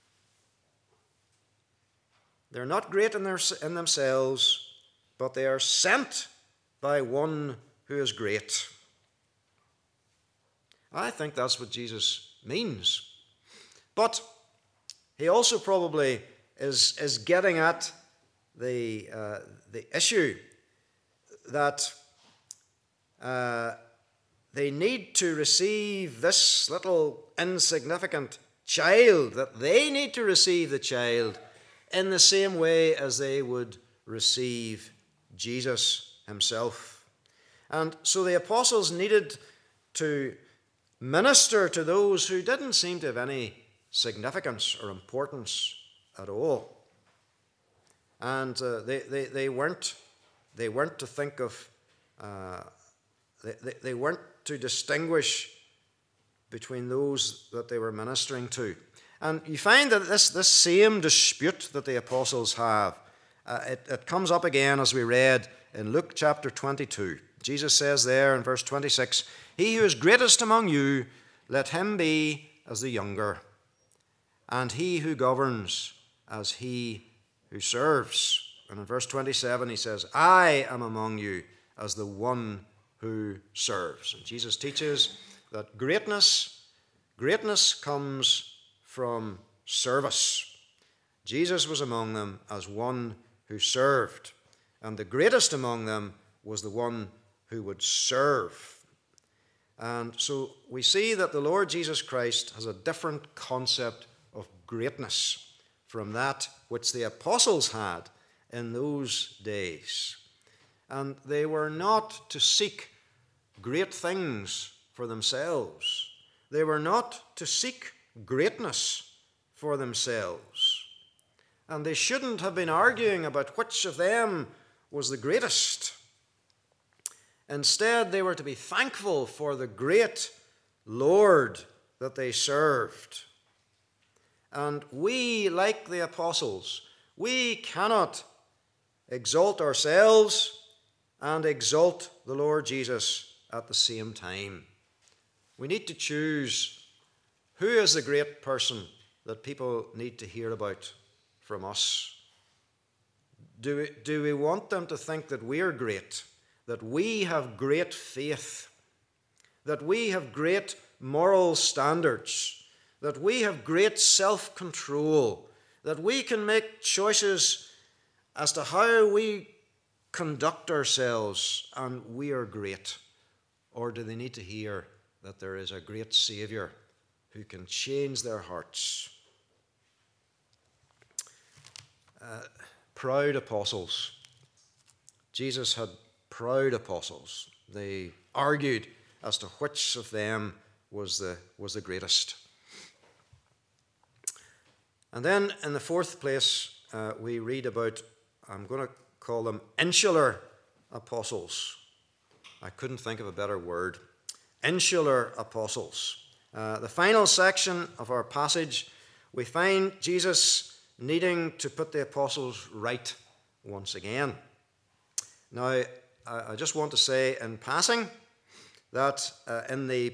They're not great in, their, in themselves, but they are sent by one who is great. I think that's what Jesus means. But he also probably is, is getting at the, uh, the issue that uh, they need to receive this little insignificant child, that they need to receive the child in the same way as they would receive Jesus himself. And so the apostles needed to minister to those who didn't seem to have any significance or importance at all. And uh, they, they, they, weren't, they weren't to think of, uh, they, they, they weren't to distinguish between those that they were ministering to. And you find that this, this same dispute that the apostles have, uh, it, it comes up again as we read in Luke chapter twenty-two. Jesus says there in verse twenty-six, He who is greatest among you, let him be as the younger, and he who governs as he who serves. And in verse twenty-seven he says, I am among you as the one who serves. And Jesus teaches that greatness, greatness comes from service. Jesus was among them as one who served, and the greatest among them was the one who would serve. And so we see that the Lord Jesus Christ has a different concept of greatness from that which the apostles had in those days. And they were not to seek great things for themselves. They were not to seek greatness for themselves. And they shouldn't have been arguing about which of them was the greatest. Instead, they were to be thankful for the great Lord that they served. And we, like the apostles, we cannot exalt ourselves and exalt the Lord Jesus at the same time. We need to choose who is the great person that people need to hear about from us. Do we, do we want them to think that we're great, that we have great faith, that we have great moral standards, that we have great self-control, that we can make choices as to how we conduct ourselves and we are great? Or do they need to hear that there is a great Saviour who can change their hearts? Uh, proud apostles. Jesus had proud apostles. They argued as to which of them was the, was the greatest. And then in the fourth place, uh, we read about, I'm going to call them insular apostles. I couldn't think of a better word. Insular apostles. Uh, the final section of our passage, we find Jesus needing to put the apostles right once again. Now, I, I just want to say in passing that uh, in the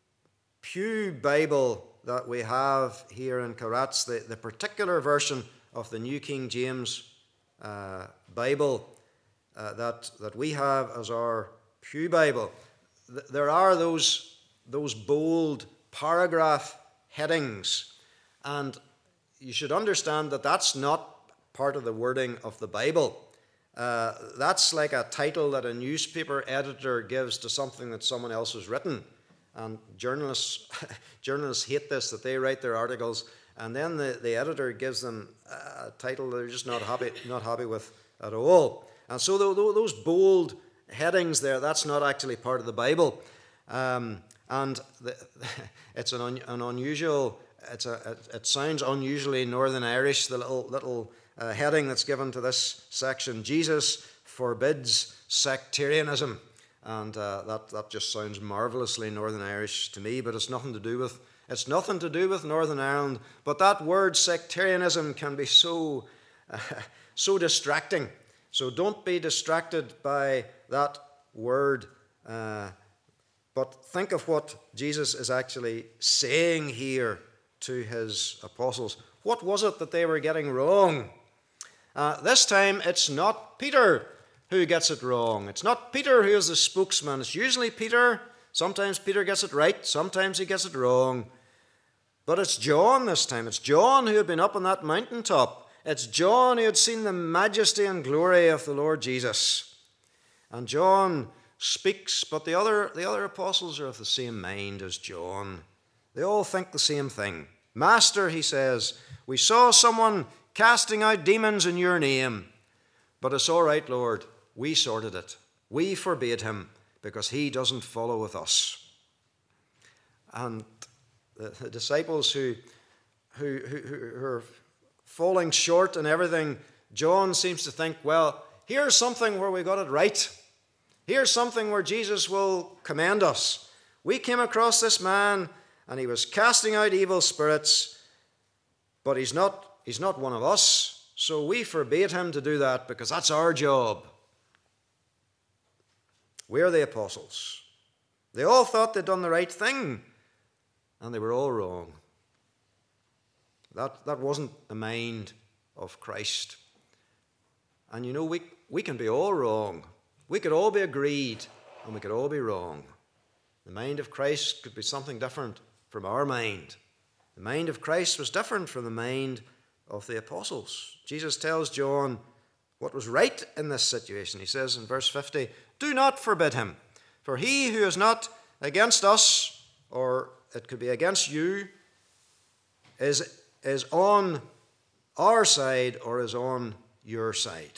Pew Bible that we have here in Koratz, the, the particular version of the New King James uh, Bible uh, that, that we have as our Pew Bible, th- there are those, those bold paragraph headings, and you should understand that that's not part of the wording of the Bible. Uh, that's like a title that a newspaper editor gives to something that someone else has written. And journalists journalists hate this, that they write their articles, and then the, the editor gives them a title they're just not happy not happy with at all. And so those bold headings there, that's not actually part of the Bible. Um, and the, it's an, un, an unusual, it's a, it, it sounds unusually Northern Irish, the little, little uh, heading that's given to this section. Jesus forbids sectarianism. And uh, that, that just sounds marvellously Northern Irish to me, but it's nothing to do with it's nothing to do with Northern Ireland. But that word sectarianism can be so uh, so distracting. So don't be distracted by that word. Uh, but think of what Jesus is actually saying here to his apostles. What was it that they were getting wrong? Uh, this time it's not Peter who gets it wrong. It's not Peter who is the spokesman. It's usually Peter. Sometimes Peter gets it right. Sometimes he gets it wrong. But it's John this time. It's John who had been up on that mountaintop. It's John who had seen the majesty and glory of the Lord Jesus. And John speaks, but the other, the other apostles are of the same mind as John. They all think the same thing. Master, he says, we saw someone casting out demons in your name. But it's all right, Lord. We sorted it. We forbade him because he doesn't follow with us. And the, the disciples who, who, who, who are falling short in everything, John seems to think, well, here's something where we got it right. Here's something where Jesus will commend us. We came across this man and he was casting out evil spirits, but he's not, he's not one of us. So we forbade him to do that because that's our job. We're the apostles. They all thought they'd done the right thing, and they were all wrong. That, that wasn't the mind of Christ. And you know, we, we can be all wrong. We could all be agreed, and we could all be wrong. The mind of Christ could be something different from our mind. The mind of Christ was different from the mind of the apostles. Jesus tells John what was right in this situation. He says in verse fifty, do not forbid him, for he who is not against us, or it could be against you, is, is on our side or is on your side.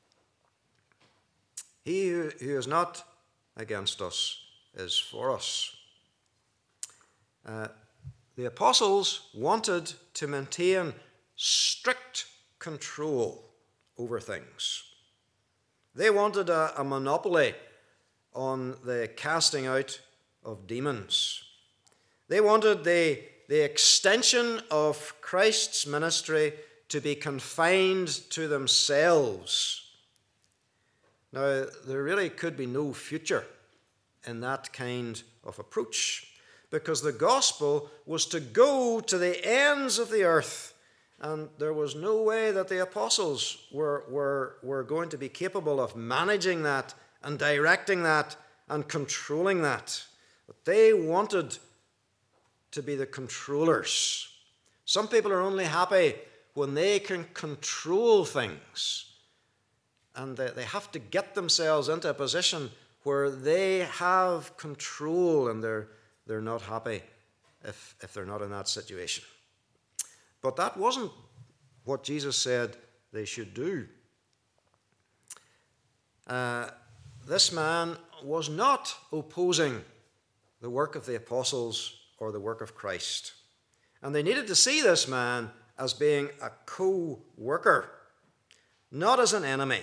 He who, who is not against us is for us. Uh, the apostles wanted to maintain strict control over things. They wanted a, a monopoly on the casting out of demons. They wanted the, the extension of Christ's ministry to be confined to themselves. Now, there really could be no future in that kind of approach, because the gospel was to go to the ends of the earth. And there was no way that the apostles were, were, were going to be capable of managing that and directing that and controlling that. But they wanted to be the controllers. Some people are only happy when they can control things. And they, they have to get themselves into a position where they have control, and they're, they're not happy if, if they're not in that situation. But that wasn't what Jesus said they should do. Uh, this man was not opposing the work of the apostles or the work of Christ. And they needed to see this man as being a co-worker, not as an enemy.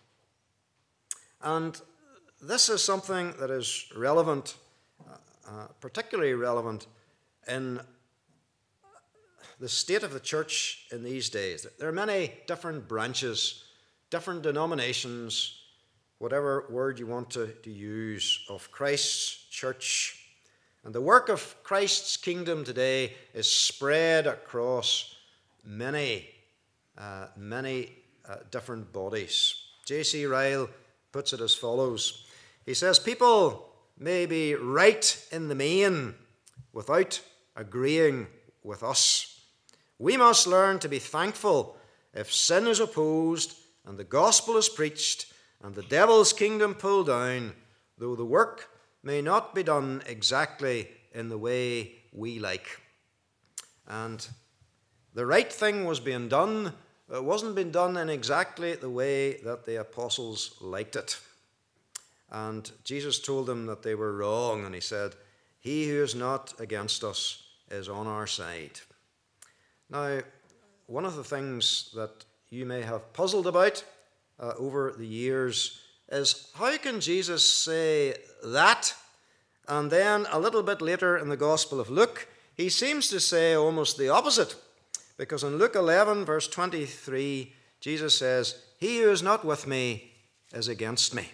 And this is something that is relevant, uh, particularly relevant in the state of the church in these days. There are many different branches, different denominations, whatever word you want to, to use, of Christ's church. And the work of Christ's kingdom today is spread across many, uh, many uh, different bodies. J C Ryle puts it as follows. He says, people may be right in the main without agreeing with us. We must learn to be thankful if sin is opposed and the gospel is preached and the devil's kingdom pulled down, though the work may not be done exactly in the way we like. And the right thing was being done. It wasn't being done in exactly the way that the apostles liked it. And Jesus told them that they were wrong, and he said, he who is not against us is on our side. Now, one of the things that you may have puzzled about uh, over the years is, how can Jesus say that? And then a little bit later in the Gospel of Luke, he seems to say almost the opposite. Because in Luke eleven, verse twenty-three, Jesus says, he who is not with me is against me.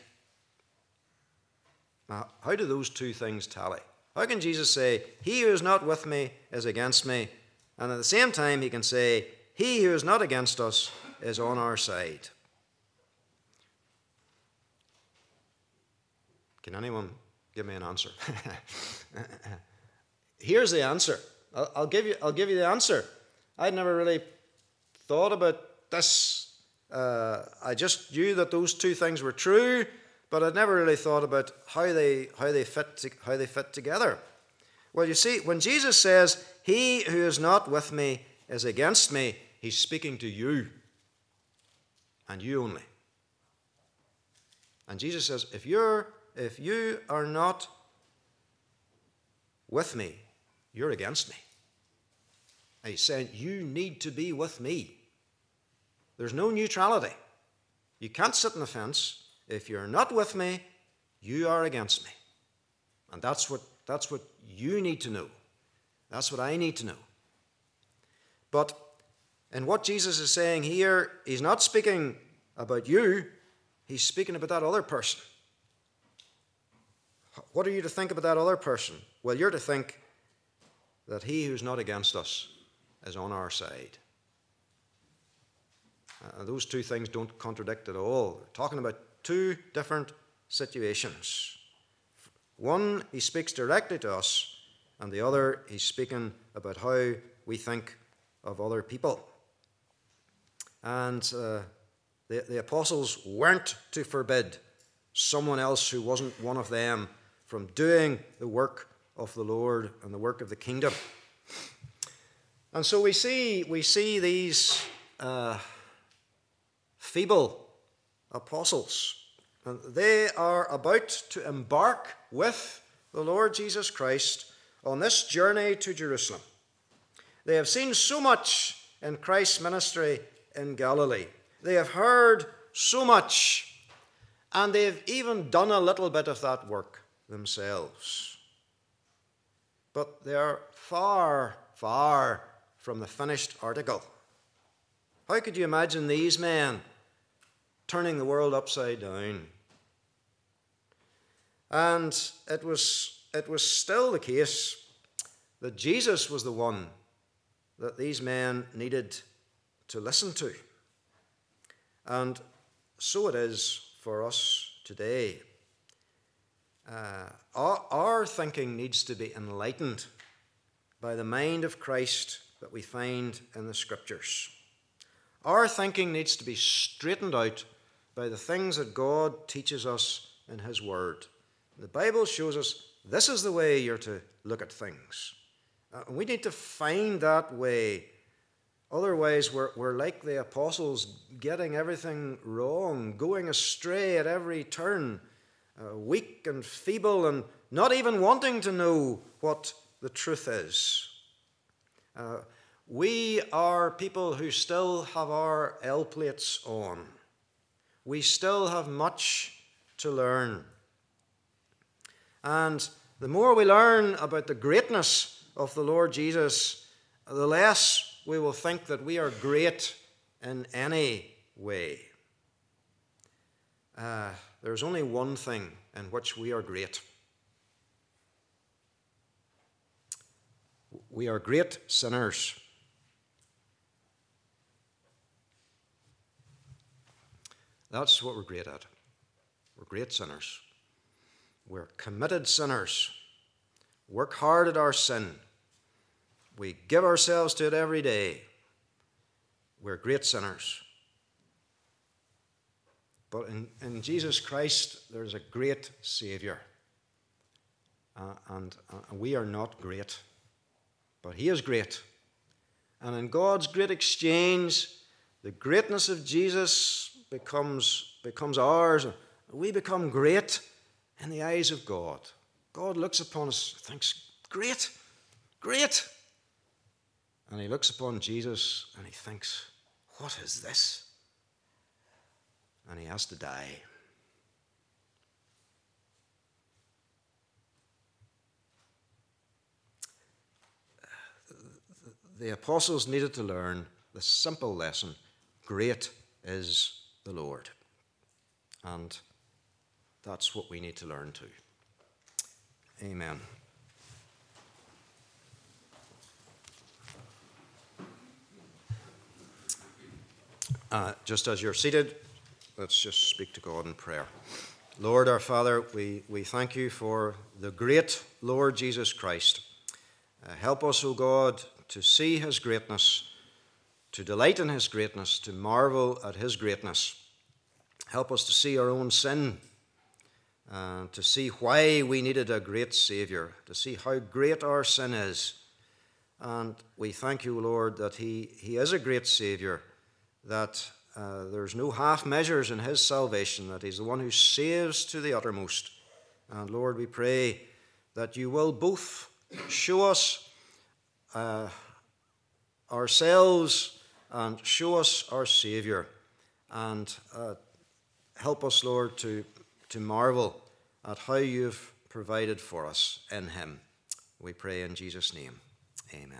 Now, how do those two things tally? How can Jesus say, he who is not with me is against me, and at the same time he can say, he who is not against us is on our side? Can anyone give me an answer? Here's the answer. I'll, I'll give you. I'll give you the answer. I'd never really thought about this. Uh, I just knew that those two things were true, but I'd never really thought about how they how they fit to, how they fit together. Well, you see, when Jesus says, "He who is not with me is against me," he's speaking to you, and you only. And Jesus says, "If you're if you are not with me, you're against me." And he's saying, you need to be with me. There's no neutrality. You can't sit on the fence. If you're not with me, you are against me. And that's what, that's what you need to know. That's what I need to know. But in what Jesus is saying here, he's not speaking about you. He's speaking about that other person. What are you to think about that other person? Well, you're to think that he who's not against us is on our side. Uh, those two things don't contradict at all. We're talking about two different situations. One, he speaks directly to us, and the other, he's speaking about how we think of other people. And uh, the, the apostles weren't to forbid someone else who wasn't one of them from doing the work of the Lord and the work of the kingdom. And so we see we see these uh, feeble apostles. And they are about to embark with the Lord Jesus Christ on this journey to Jerusalem. They have seen so much in Christ's ministry in Galilee. They have heard so much, and they've even done a little bit of that work themselves. But they are far, far from the finished article. How could you imagine these men turning the world upside down? And it was, it was still the case that Jesus was the one that these men needed to listen to. And so it is for us today. Uh, our, our thinking needs to be enlightened by the mind of Christ that we find in the Scriptures. Our thinking needs to be straightened out by the things that God teaches us in His Word. The Bible shows us this is the way you're to look at things. Uh, we need to find that way. Otherwise, we're, we're like the apostles, getting everything wrong, going astray at every turn, uh, weak and feeble, and not even wanting to know what the truth is. Uh, we are people who still have our L plates on. We still have much to learn. And the more we learn about the greatness of the Lord Jesus, the less we will think that we are great in any way. Uh, there's only one thing in which we are great. We are great sinners. That's what we're great at. We're great sinners. We're committed sinners. Work hard at our sin. We give ourselves to it every day. We're great sinners. But in, in Jesus Christ, there's a great Savior. Uh, and uh, we are not great. But He is great. And in God's great exchange, the greatness of Jesus becomes, becomes ours. We become great in the eyes of God. God looks upon us, thinks, great, great. And He looks upon Jesus and He thinks, what is this? And He has to die. The apostles needed to learn the simple lesson, great is the Lord. And that's what we need to learn too. Amen. Uh, just as you're seated, let's just speak to God in prayer. Lord our Father, we, we thank you for the great Lord Jesus Christ. Uh, help us, O God, to see His greatness, to delight in His greatness, to marvel at His greatness. Help us to see our own sin, uh, to see why we needed a great Savior, to see how great our sin is. And we thank you, Lord, that He, he is a great Savior, that uh, there's no half measures in His salvation, that He's the one who saves to the uttermost. And Lord, we pray that you will both show us uh, ourselves and show us our Savior, and uh, help us, Lord, to, to marvel at how you've provided for us in Him. We pray in Jesus' name. Amen.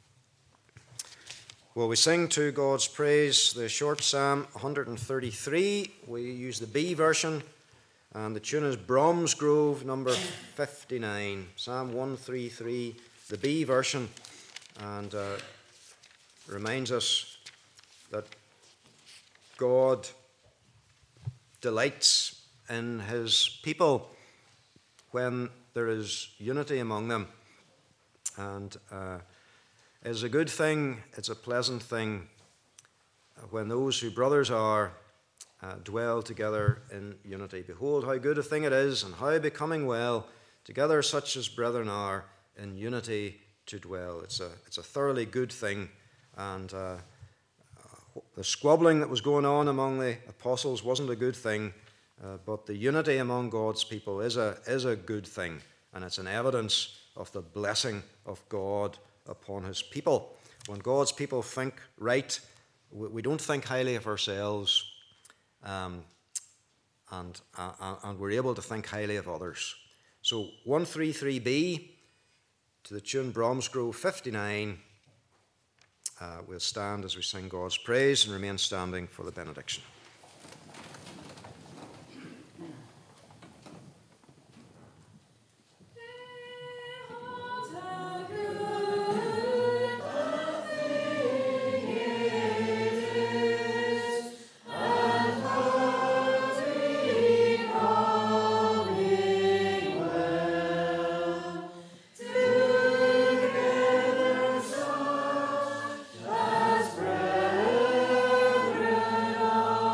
Well, we sing to God's praise the short psalm one thirty-three. We use the B version, and the tune is Brahms Grove, number fifty-nine. Psalm one thirty-three, the B version, and uh, reminds us that God delights in His people when there is unity among them. And uh, it's a good thing, it's a pleasant thing when those who brothers are uh, dwell together in unity. Behold, how good a thing it is, and how becoming well together such as brethren are in unity to dwell. It's a, it's a thoroughly good thing. And uh, the squabbling that was going on among the apostles wasn't a good thing, uh, but the unity among God's people is a, is a good thing, and it's an evidence of the blessing of God upon His people. When God's people think right, we don't think highly of ourselves, um, and, uh, and we're able to think highly of others. So one thirty-three B, to the tune Brahms Grove fifty-nine, uh, we'll stand as we sing God's praise and remain standing for the benediction. As brethren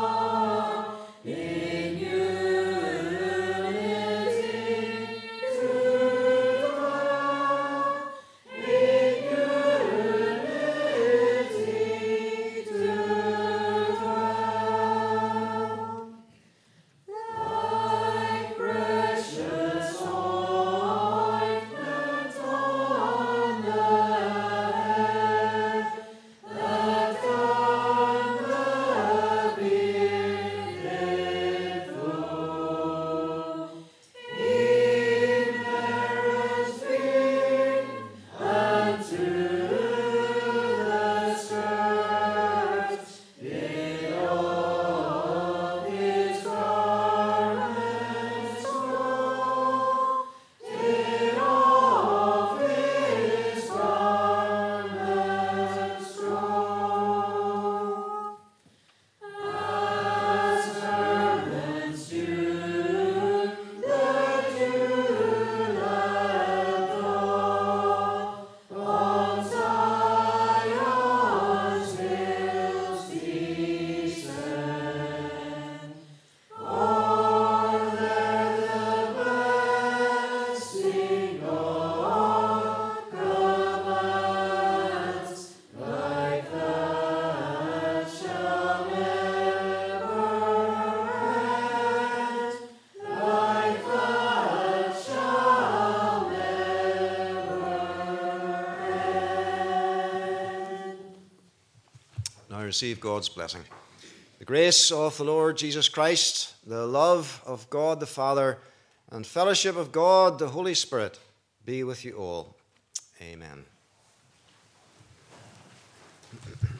Now receive God's blessing. The grace of the Lord Jesus Christ, the love of God the Father, and fellowship of God the Holy Spirit be with you all. Amen.